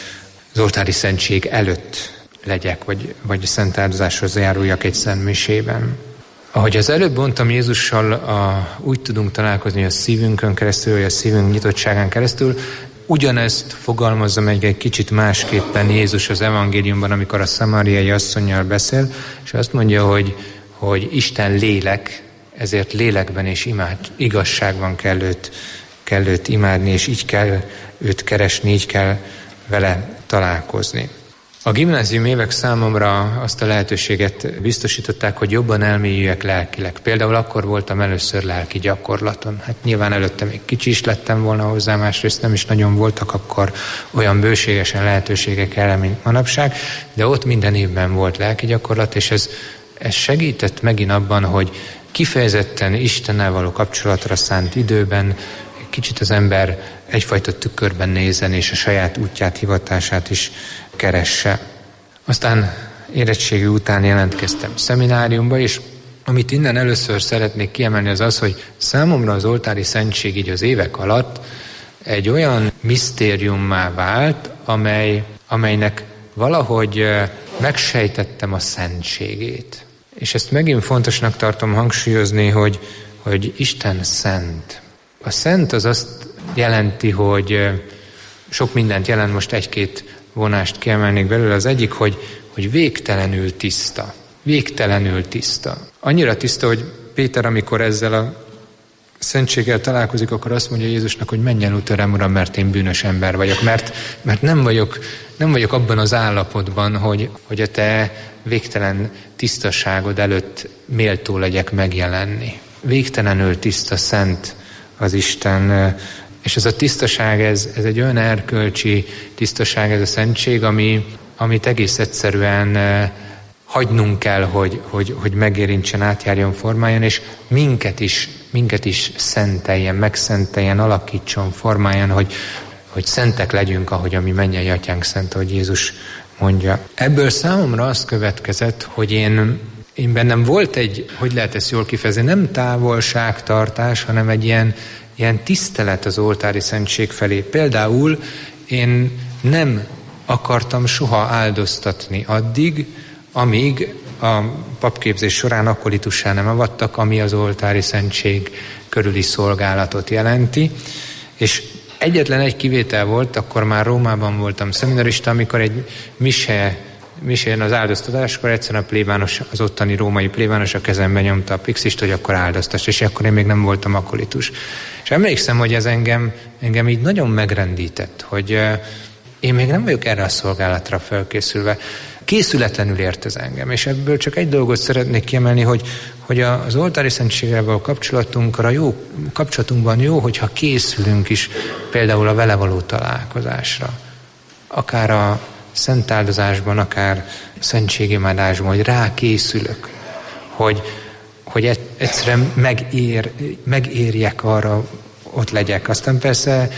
az oltári szentség előtt legyek, vagy szent áldozáshoz járuljak egy szent misében. Ahogy az előbb mondtam, Jézussal úgy tudunk találkozni, hogy a szívünkön keresztül, vagy a szívünk nyitottságán keresztül. Ugyanezt fogalmazza meg egy kicsit másképpen Jézus az evangéliumban, amikor a szamáriai asszonnyal beszél, és azt mondja, hogy Isten lélek, ezért lélekben és igazságban kell őt imádni, és így kell őt keresni, így kell vele találkozni. A gimnázium évek számomra azt a lehetőséget biztosították, hogy jobban elmélyüljek lelkileg. Például akkor voltam először lelki gyakorlaton. Hát nyilván előtte még kicsi is lettem volna hozzá, másrészt nem is nagyon voltak akkor olyan bőségesen lehetőségek erre, mint manapság, de ott minden évben volt lelki gyakorlat, és ez segített megint abban, hogy kifejezetten Istennel való kapcsolatra szánt időben kicsit az ember egyfajta tükörben nézzen, és a saját útját, hivatását is keresse. Aztán érettségi után jelentkeztem szemináriumba, és amit innen először szeretnék kiemelni, az, hogy számomra az oltári szentség így az évek alatt egy olyan misztériummá vált, amelynek valahogy megsejtettem a szentségét. És ezt megint fontosnak tartom hangsúlyozni, hogy Isten szent. A szent az azt jelenti, hogy sok mindent jelent, most egy-két vonást kiemelnék belőle. Az egyik, hogy végtelenül tiszta. Végtelenül tiszta. Annyira tiszta, hogy Péter, amikor ezzel a szentséggel találkozik, akkor azt mondja Jézusnak, hogy menj el utőrem, Uram, mert én bűnös ember vagyok. Mert nem vagyok abban az állapotban, hogy a te végtelen tisztaságod előtt méltó legyek megjelenni. Végtelenül tiszta, szent az Isten, és ez a tisztaság, ez egy olyan erkölcsi tisztaság, ez a szentség, amit egész egyszerűen hagynunk kell, hogy megérintsen, átjárjon, formáljon, és minket is szenteljen, megszenteljen, alakítson, formáljon, hogy szentek legyünk, ahogy a mi mennyei atyánk szent, ahogy Jézus mondja. Ebből számomra az következett, hogy én bennem volt egy, hogy lehet ezt jól kifejezni, nem távolságtartás, hanem egy ilyen tisztelet az oltári szentség felé. Például én nem akartam soha áldoztatni addig, amíg a papképzés során akkolitussá nem avattak, ami az oltári szentség körüli szolgálatot jelenti. És egyetlen egy kivétel volt, akkor már Rómában voltam szeminarista, amikor egy misén az áldoztatáskor egyszerűen a plébános, az ottani római plébános a kezembe nyomta a pixist, hogy akkor áldoztass, és akkor én még nem voltam akkolitus. És emlékszem, hogy ez engem így nagyon megrendített, hogy én még nem vagyok erre a szolgálatra felkészülve. Készületlenül ért ez engem, és ebből csak egy dolgot szeretnék kiemelni, hogy az oltári szentséggel való kapcsolatunkban jó, hogyha készülünk is például a vele való találkozásra. Akár a szent áldozásban, akár szentségimádásban, hogy rá készülök, hogy hogy egyszerűen megérjek arra, ott legyek. Aztán persze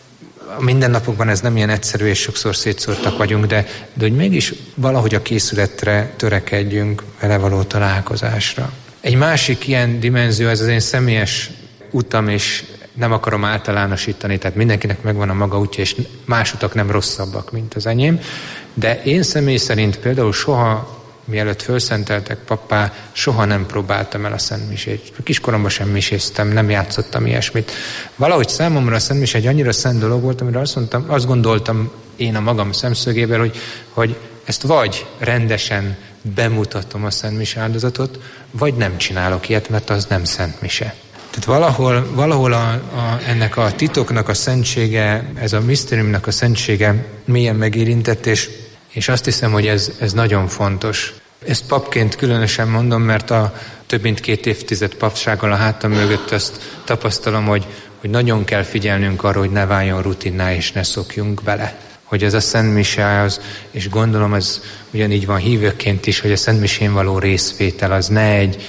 a mindennapokban ez nem ilyen egyszerű, és sokszor szétszórtak vagyunk, de hogy mégis valahogy a készületre törekedjünk, vele való találkozásra. Egy másik ilyen dimenzió, ez az én személyes utam, és nem akarom általánosítani, tehát mindenkinek megvan a maga útja, és más utak nem rosszabbak, mint az enyém, de én személy szerint például soha, mielőtt fölszenteltek pappá, soha nem próbáltam el a szentmisét. Kiskoromban sem miséztem, nem játszottam ilyesmit. Valahogy számomra a szentmise egy annyira szent dolog volt, amire azt gondoltam én a magam szemszögéből, hogy ezt vagy rendesen bemutatom a szentmise áldozatot, vagy nem csinálok ilyet, mert az nem szentmise. Tehát valahol ennek a titoknak a szentsége, ez a misztériumnak a szentsége mélyen megérintett, és azt hiszem, hogy ez nagyon fontos. Ezt papként különösen mondom, mert a több mint 2 évtized papsággal a hátam mögött azt tapasztalom, hogy nagyon kell figyelnünk arra, hogy ne váljon rutinná, és ne szokjunk bele. Hogy ez a szentmise az, és gondolom ez ugyanígy van hívőként is, hogy a szentmisén való részvétel az ne egy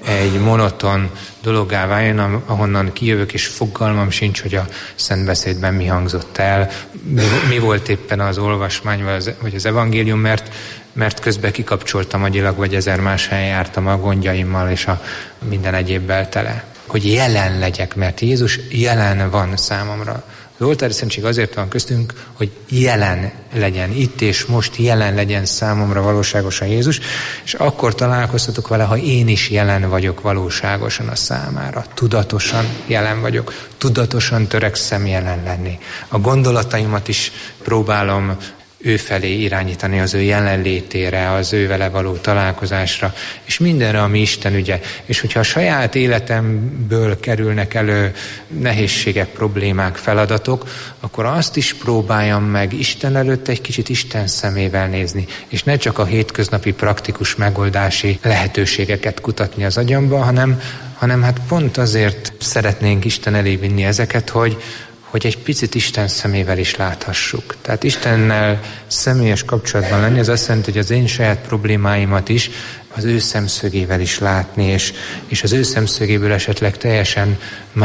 monoton dologgá váljon, ahonnan kijövök, és fogalmam sincs, hogy a szentbeszédben mi hangzott el, mi volt éppen az olvasmány, vagy az evangélium, mert közben kikapcsoltam agyilag, vagy 1000 más helyen jártam a gondjaimmal, és a minden egyébbel tele. Hogy jelen legyek, mert Jézus jelen van számomra. Az oltári szentség azért van köztünk, hogy jelen legyen, itt és most jelen legyen számomra valóságosan Jézus, és akkor találkozhatok vele, ha én is jelen vagyok valóságosan a számára. Tudatosan jelen vagyok, tudatosan törekszem jelen lenni. A gondolataimat is próbálom ő felé irányítani, az ő jelenlétére, az ő vele való találkozásra, és mindenre, ami Isten ügye. És hogyha a saját életemből kerülnek elő nehézségek, problémák, feladatok, akkor azt is próbáljam meg Isten előtt egy kicsit Isten szemével nézni, és ne csak a hétköznapi praktikus megoldási lehetőségeket kutatni az agyamba, hanem hát pont azért szeretnénk Isten elé vinni ezeket, hogy egy picit Isten szemével is láthassuk. Tehát Istennel személyes kapcsolatban lenni, az azt jelenti, hogy az én saját problémáimat is az ő szemszögével is látni, és az ő szemszögéből esetleg teljesen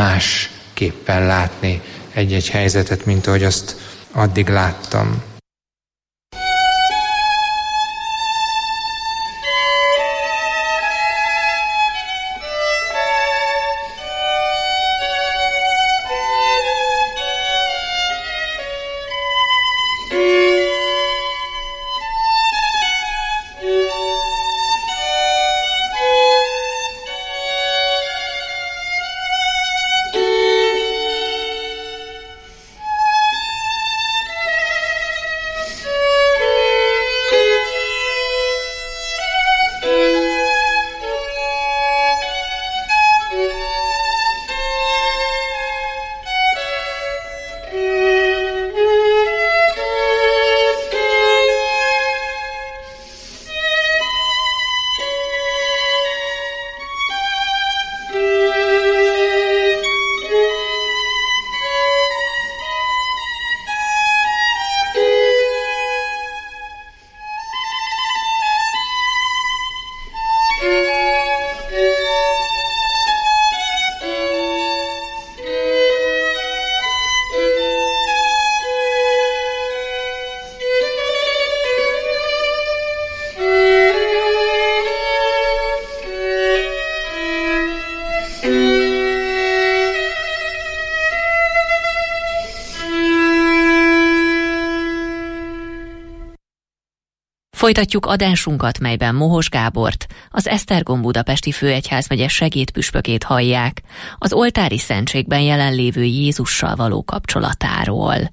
másképpen látni egy-egy helyzetet, mint ahogy azt addig láttam. Folytatjuk adásunkat, melyben Mohos Gábort, az Esztergom budapesti főegyházmegye segédpüspökét hallják, az oltári szentségben jelenlévő Jézussal való kapcsolatáról.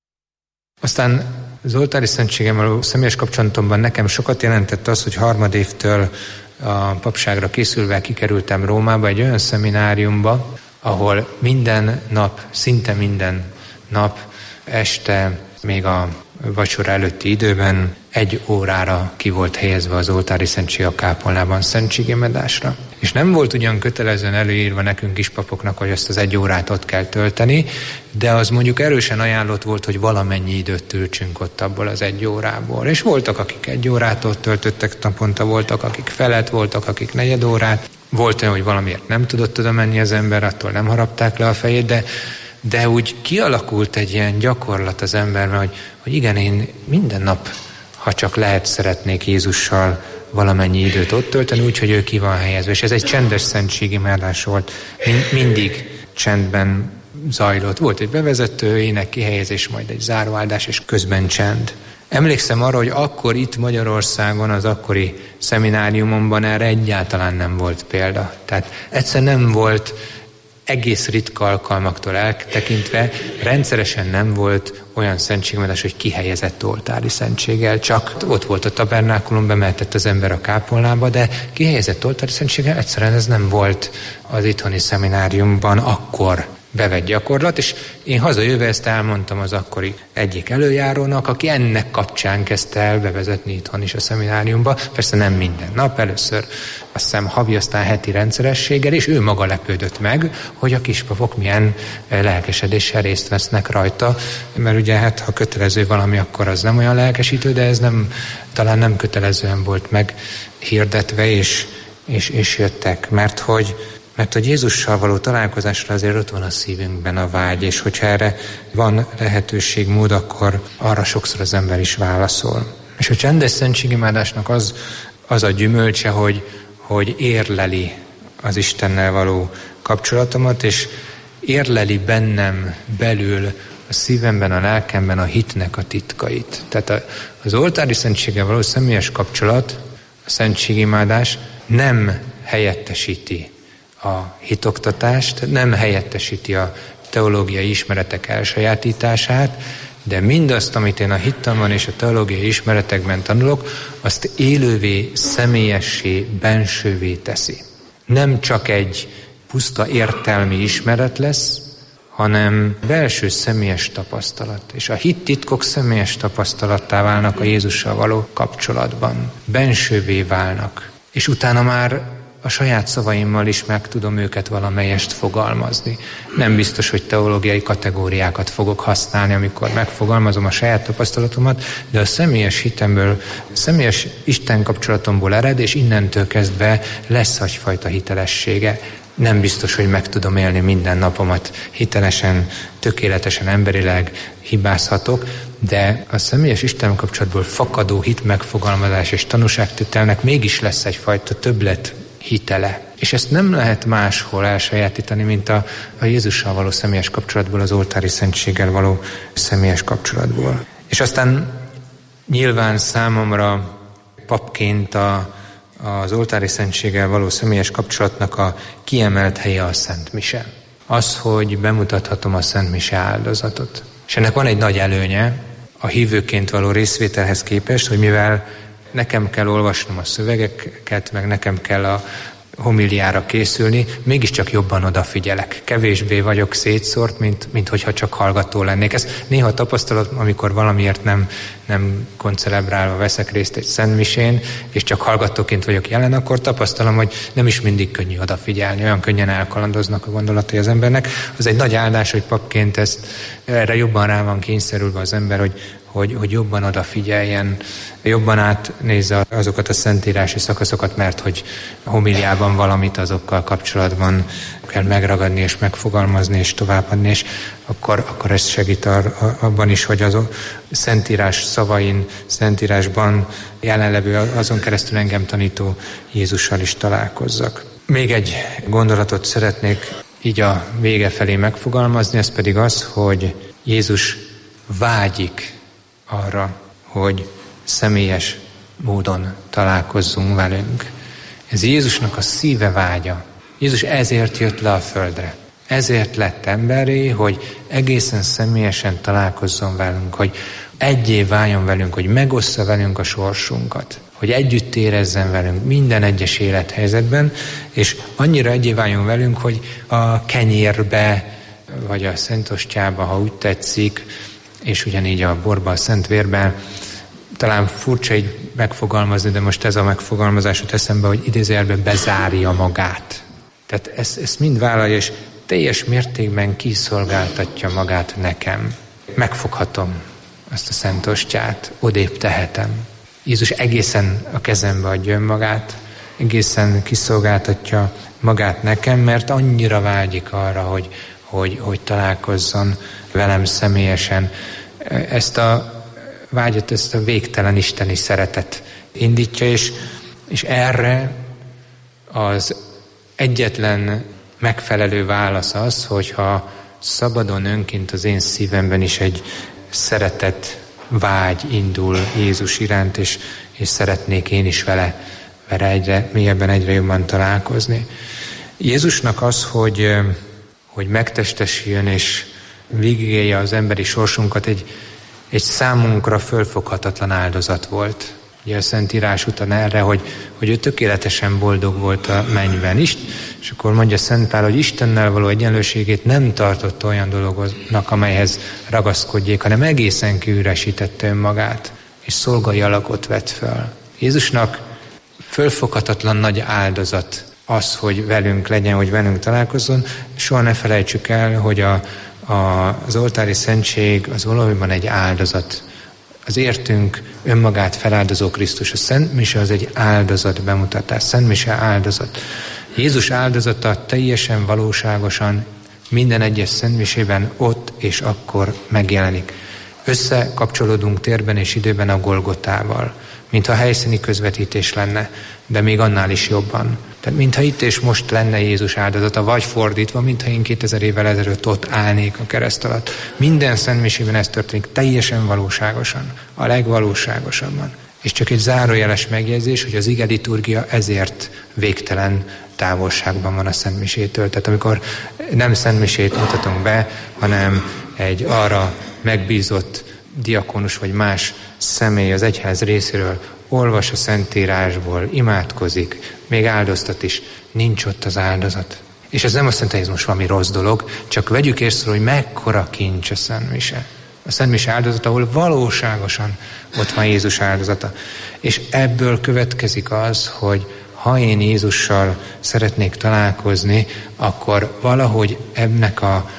Aztán az oltári szentségem való személyes kapcsolatomban nekem sokat jelentett az, hogy harmadévtől a papságra készülve kikerültem Rómába egy olyan szemináriumba, ahol minden nap, szinte minden nap este, még a vacsora előtti időben 1 órára ki volt helyezve az oltári szentség a kápolnában szentségemedásra. És nem volt ugyan kötelezően előírva nekünk is papoknak, hogy ezt az 1 órát ott kell tölteni, de az mondjuk erősen ajánlott volt, hogy valamennyi időt töltsünk ott abból az 1 órából. És voltak, akik 1 órát ott töltöttek naponta, voltak, akik felet, voltak, akik 4 órát. Volt olyan, hogy valamiért nem tudott oda menni az ember, attól nem harapták le a fejét, de úgy kialakult egy ilyen gyakorlat az emberben, hogy igen, én minden nap, ha csak lehet, szeretnék Jézussal valamennyi időt ott tölteni, úgyhogy ő ki van helyezve. És ez egy csendes szentségimádás volt. Mindig csendben zajlott. Volt egy bevezető ének, kihelyezés, majd egy záróáldás, és közben csend. Emlékszem arra, hogy akkor itt Magyarországon, az akkori szemináriumomban erre egyáltalán nem volt példa. Tehát egyszer nem volt, egész ritka alkalmaktól eltekintve, rendszeresen nem volt olyan szentségimádás, hogy kihelyezett oltári szentséggel, csak ott volt a tabernákulum, bemehetett az ember a kápolnába, de kihelyezett oltári szentséggel egyszerűen ez nem volt az itthoni szemináriumban akkor bevett gyakorlat, és én hazajöve ezt elmondtam az akkori egyik előjárónak, aki ennek kapcsán kezdte el bevezetni itthon is a szemináriumba. Persze nem minden nap, először azt hiszem havi, aztán heti rendszerességgel, és ő maga lepődött meg, hogy a kispapok milyen lelkesedéssel részt vesznek rajta, mert ugye hát ha kötelező valami, akkor az nem olyan lelkesítő, de ez talán nem kötelezően volt meghirdetve, és jöttek, mert hogy Jézussal való találkozásra azért ott van a szívünkben a vágy, és hogyha erre van lehetőség, mód, akkor arra sokszor az ember is válaszol. És a csendes szentségimádásnak az a gyümölcse, hogy érleli az Istennel való kapcsolatomat, és érleli bennem belül a szívemben, a lelkemben a hitnek a titkait. Tehát az oltári szentséggel való személyes kapcsolat, a szentségimádás nem helyettesíti a hitoktatást, nem helyettesíti a teológiai ismeretek elsajátítását, de mindazt, amit én a hittamban és a teológiai ismeretekben tanulok, azt élővé, személyessé, bensővé teszi. Nem csak egy puszta értelmi ismeret lesz, hanem belső személyes tapasztalat. És a hittitkok személyes tapasztalattá válnak a Jézussal való kapcsolatban. Bensővé válnak. És utána már a saját szavaimmal is meg tudom őket valamelyest fogalmazni. Nem biztos, hogy teológiai kategóriákat fogok használni, amikor megfogalmazom a saját tapasztalatomat, de a személyes hitemből, a személyes Isten kapcsolatomból ered, és innentől kezdve lesz egyfajta hitelessége. Nem biztos, hogy meg tudom élni minden napomat hitelesen, tökéletesen, emberileg hibázhatok, de a személyes Isten kapcsolatból fakadó hit megfogalmazás és tanúságtételnek mégis lesz egyfajta többlet hitele. És ezt nem lehet máshol elsajátítani, mint a Jézussal való személyes kapcsolatból, az oltári szentséggel való személyes kapcsolatból. És aztán nyilván számomra papként az oltári szentséggel való személyes kapcsolatnak a kiemelt helye a Szent Mise. Az, hogy bemutathatom a Szent Mise áldozatot. És ennek van egy nagy előnye a hívőként való részvételhez képest, hogy mivel nekem kell olvasnom a szövegeket, meg nekem kell a homiliára készülni, mégiscsak jobban odafigyelek. Kevésbé vagyok szétszórt, mint hogyha csak hallgató lennék. Ez néha tapasztalat, amikor valamiért nem koncelebrálva veszek részt egy szentmisén, és csak hallgatóként vagyok jelen, akkor tapasztalom, hogy nem is mindig könnyű odafigyelni, olyan könnyen elkalandoznak a gondolatai az embernek. Az egy nagy áldás, hogy papként erre jobban rá van kényszerülve az ember, hogy jobban odafigyeljen, jobban átnézze azokat a szentírási szakaszokat, mert hogy a homiliában valamit azokkal kapcsolatban kell megragadni és megfogalmazni és továbbadni, és akkor ez segít abban is, hogy az a szentírás szavain, szentírásban jelenlevő, azon keresztül engem tanító Jézussal is találkozzak. Még egy gondolatot szeretnék így a vége felé megfogalmazni, ez pedig az, hogy Jézus vágyik arra, hogy személyes módon találkozzunk velünk. Ez Jézusnak a szíve vágya. Jézus ezért jött le a földre. Ezért lett emberré, hogy egészen személyesen találkozzon velünk, hogy egyé váljon velünk, hogy megossza velünk a sorsunkat, hogy együtt érezzen velünk minden egyes élethelyzetben, és annyira egyé váljon velünk, hogy a kenyérbe, vagy a szentostyába, ha úgy tetszik, és ugyanígy a borba, a szent vérben, talán furcsa így megfogalmazni, de most ez a megfogalmazás jut eszembe, hogy idézőjelben bezárja magát. Tehát ezt mind vállalja, és teljes mértékben kiszolgáltatja magát nekem. Megfoghatom azt a szentostyát, odébb tehetem. Jézus egészen a kezembe adja önmagát, egészen kiszolgáltatja magát nekem, mert annyira vágyik arra, hogy találkozzon velem személyesen. Ezt a vágyat, ezt a végtelen isteni szeretet indítja, és erre az egyetlen megfelelő válasz az, hogyha szabadon önként az én szívemben is egy szeretet vágy indul Jézus iránt, és szeretnék én is vele egyre mélyebben, egyre jobban találkozni. Jézusnak az, hogy megtestesüljön és végigélje az emberi sorsunkat, egy számunkra fölfoghatatlan áldozat volt. Ugye a Szentírás utal erre, hogy ő tökéletesen boldog volt a mennyben is, és akkor mondja Szent Pál, hogy Istennel való egyenlőségét nem tartotta olyan dolognak, amelyhez ragaszkodjék, hanem egészen kiüresítette önmagát, és szolgai alakot vett föl. Jézusnak fölfoghatatlan nagy áldozat az, hogy velünk legyen, hogy velünk találkozzon. Soha ne felejtsük el, hogy az oltári szentség az valójában egy áldozat. Az értünk önmagát feláldozó Krisztus. A Szent Mise az egy áldozat bemutatás. Szent Mise áldozat. Jézus áldozata teljesen valóságosan minden egyes Szent Misében ott és akkor megjelenik. Összekapcsolódunk térben és időben a Golgotával, mintha helyszíni közvetítés lenne, de még annál is jobban. Tehát mintha itt és most lenne Jézus áldozata, vagy fordítva, mintha én 2000 évvel ezelőtt ott állnék a kereszt alatt. Minden Szent Misében ez történik teljesen valóságosan, a legvalóságosabban. És csak egy zárójeles megjegyzés, hogy az ige liturgia ezért végtelen távolságban van a Szent Misétől. Tehát amikor nem Szent Misét mutatunk be, hanem egy arra megbízott diakonus vagy más személy az egyház részéről olvas a Szentírásból, imádkozik, még áldoztat is, nincs ott az áldozat. És ez nem azt jelenti, hogy ez most valami rossz dolog, csak vegyük észre, hogy mekkora kincs a Szent Mise. A Szent Mise áldozat, ahol valóságosan ott van Jézus áldozata. És ebből következik az, hogy ha én Jézussal szeretnék találkozni, akkor valahogy ennek a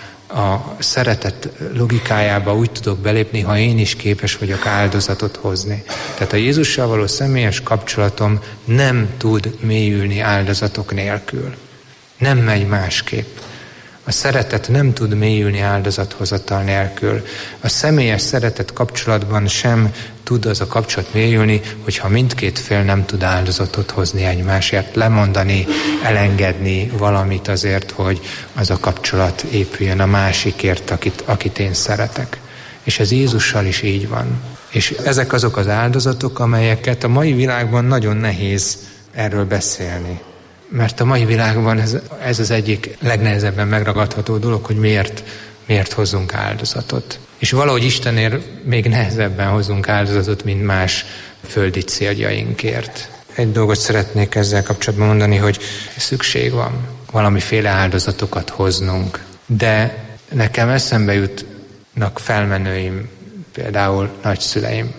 szeretet logikájába úgy tudok belépni, ha én is képes vagyok áldozatot hozni. Tehát a Jézussal való személyes kapcsolatom nem tud mélyülni áldozatok nélkül. Nem megy másképp. A szeretet nem tud mélyülni áldozathozatal nélkül. A személyes szeretet kapcsolatban sem tud az a kapcsolat mélyülni, hogyha mindkét fél nem tud áldozatot hozni egymásért, lemondani, elengedni valamit azért, hogy az a kapcsolat épüljön a másikért, akit én szeretek. És ez Jézussal is így van. És ezek azok az áldozatok, amelyeket a mai világban nagyon nehéz erről beszélni. Mert a mai világban ez az egyik legnehezebben megragadható dolog, hogy miért hozzunk áldozatot. És valahogy Istenért még nehezebben hozzunk áldozatot, mint más földi céljainkért. Egy dolgot szeretnék ezzel kapcsolatban mondani, hogy szükség van valamiféle áldozatokat hoznunk. De nekem eszembe jutnak felmenőim, például nagyszüleim,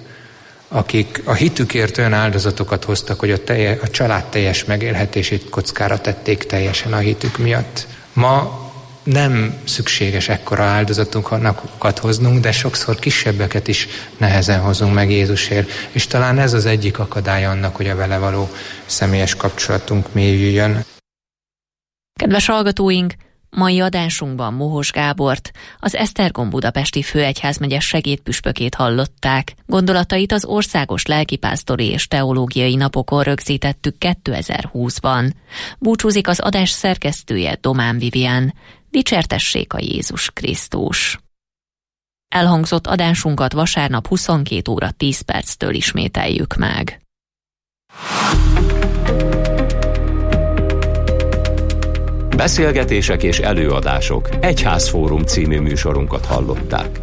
akik a hitükért olyan áldozatokat hoztak, hogy a család teljes megélhetését kockára tették teljesen a hitük miatt. Ma nem szükséges ekkora áldozatokat hoznunk, de sokszor kisebbeket is nehezen hozunk meg Jézusért. És talán ez az egyik akadálya annak, hogy a vele való személyes kapcsolatunk mélyüljön. Kedves hallgatóink! Mai adásunkban Mohos Gábort, az Esztergom budapesti főegyházmegye segédpüspökét hallották. Gondolatait az Országos Lelkipásztori és Teológiai Napokon rögzítettük 2020-ban. Búcsúzik az adás szerkesztője, Domán Vivian. Dicsértessék a Jézus Krisztus! Elhangzott adásunkat vasárnap 22 óra 10 perctől ismételjük meg. Beszélgetések és előadások Egyházfórum című műsorunkat hallották.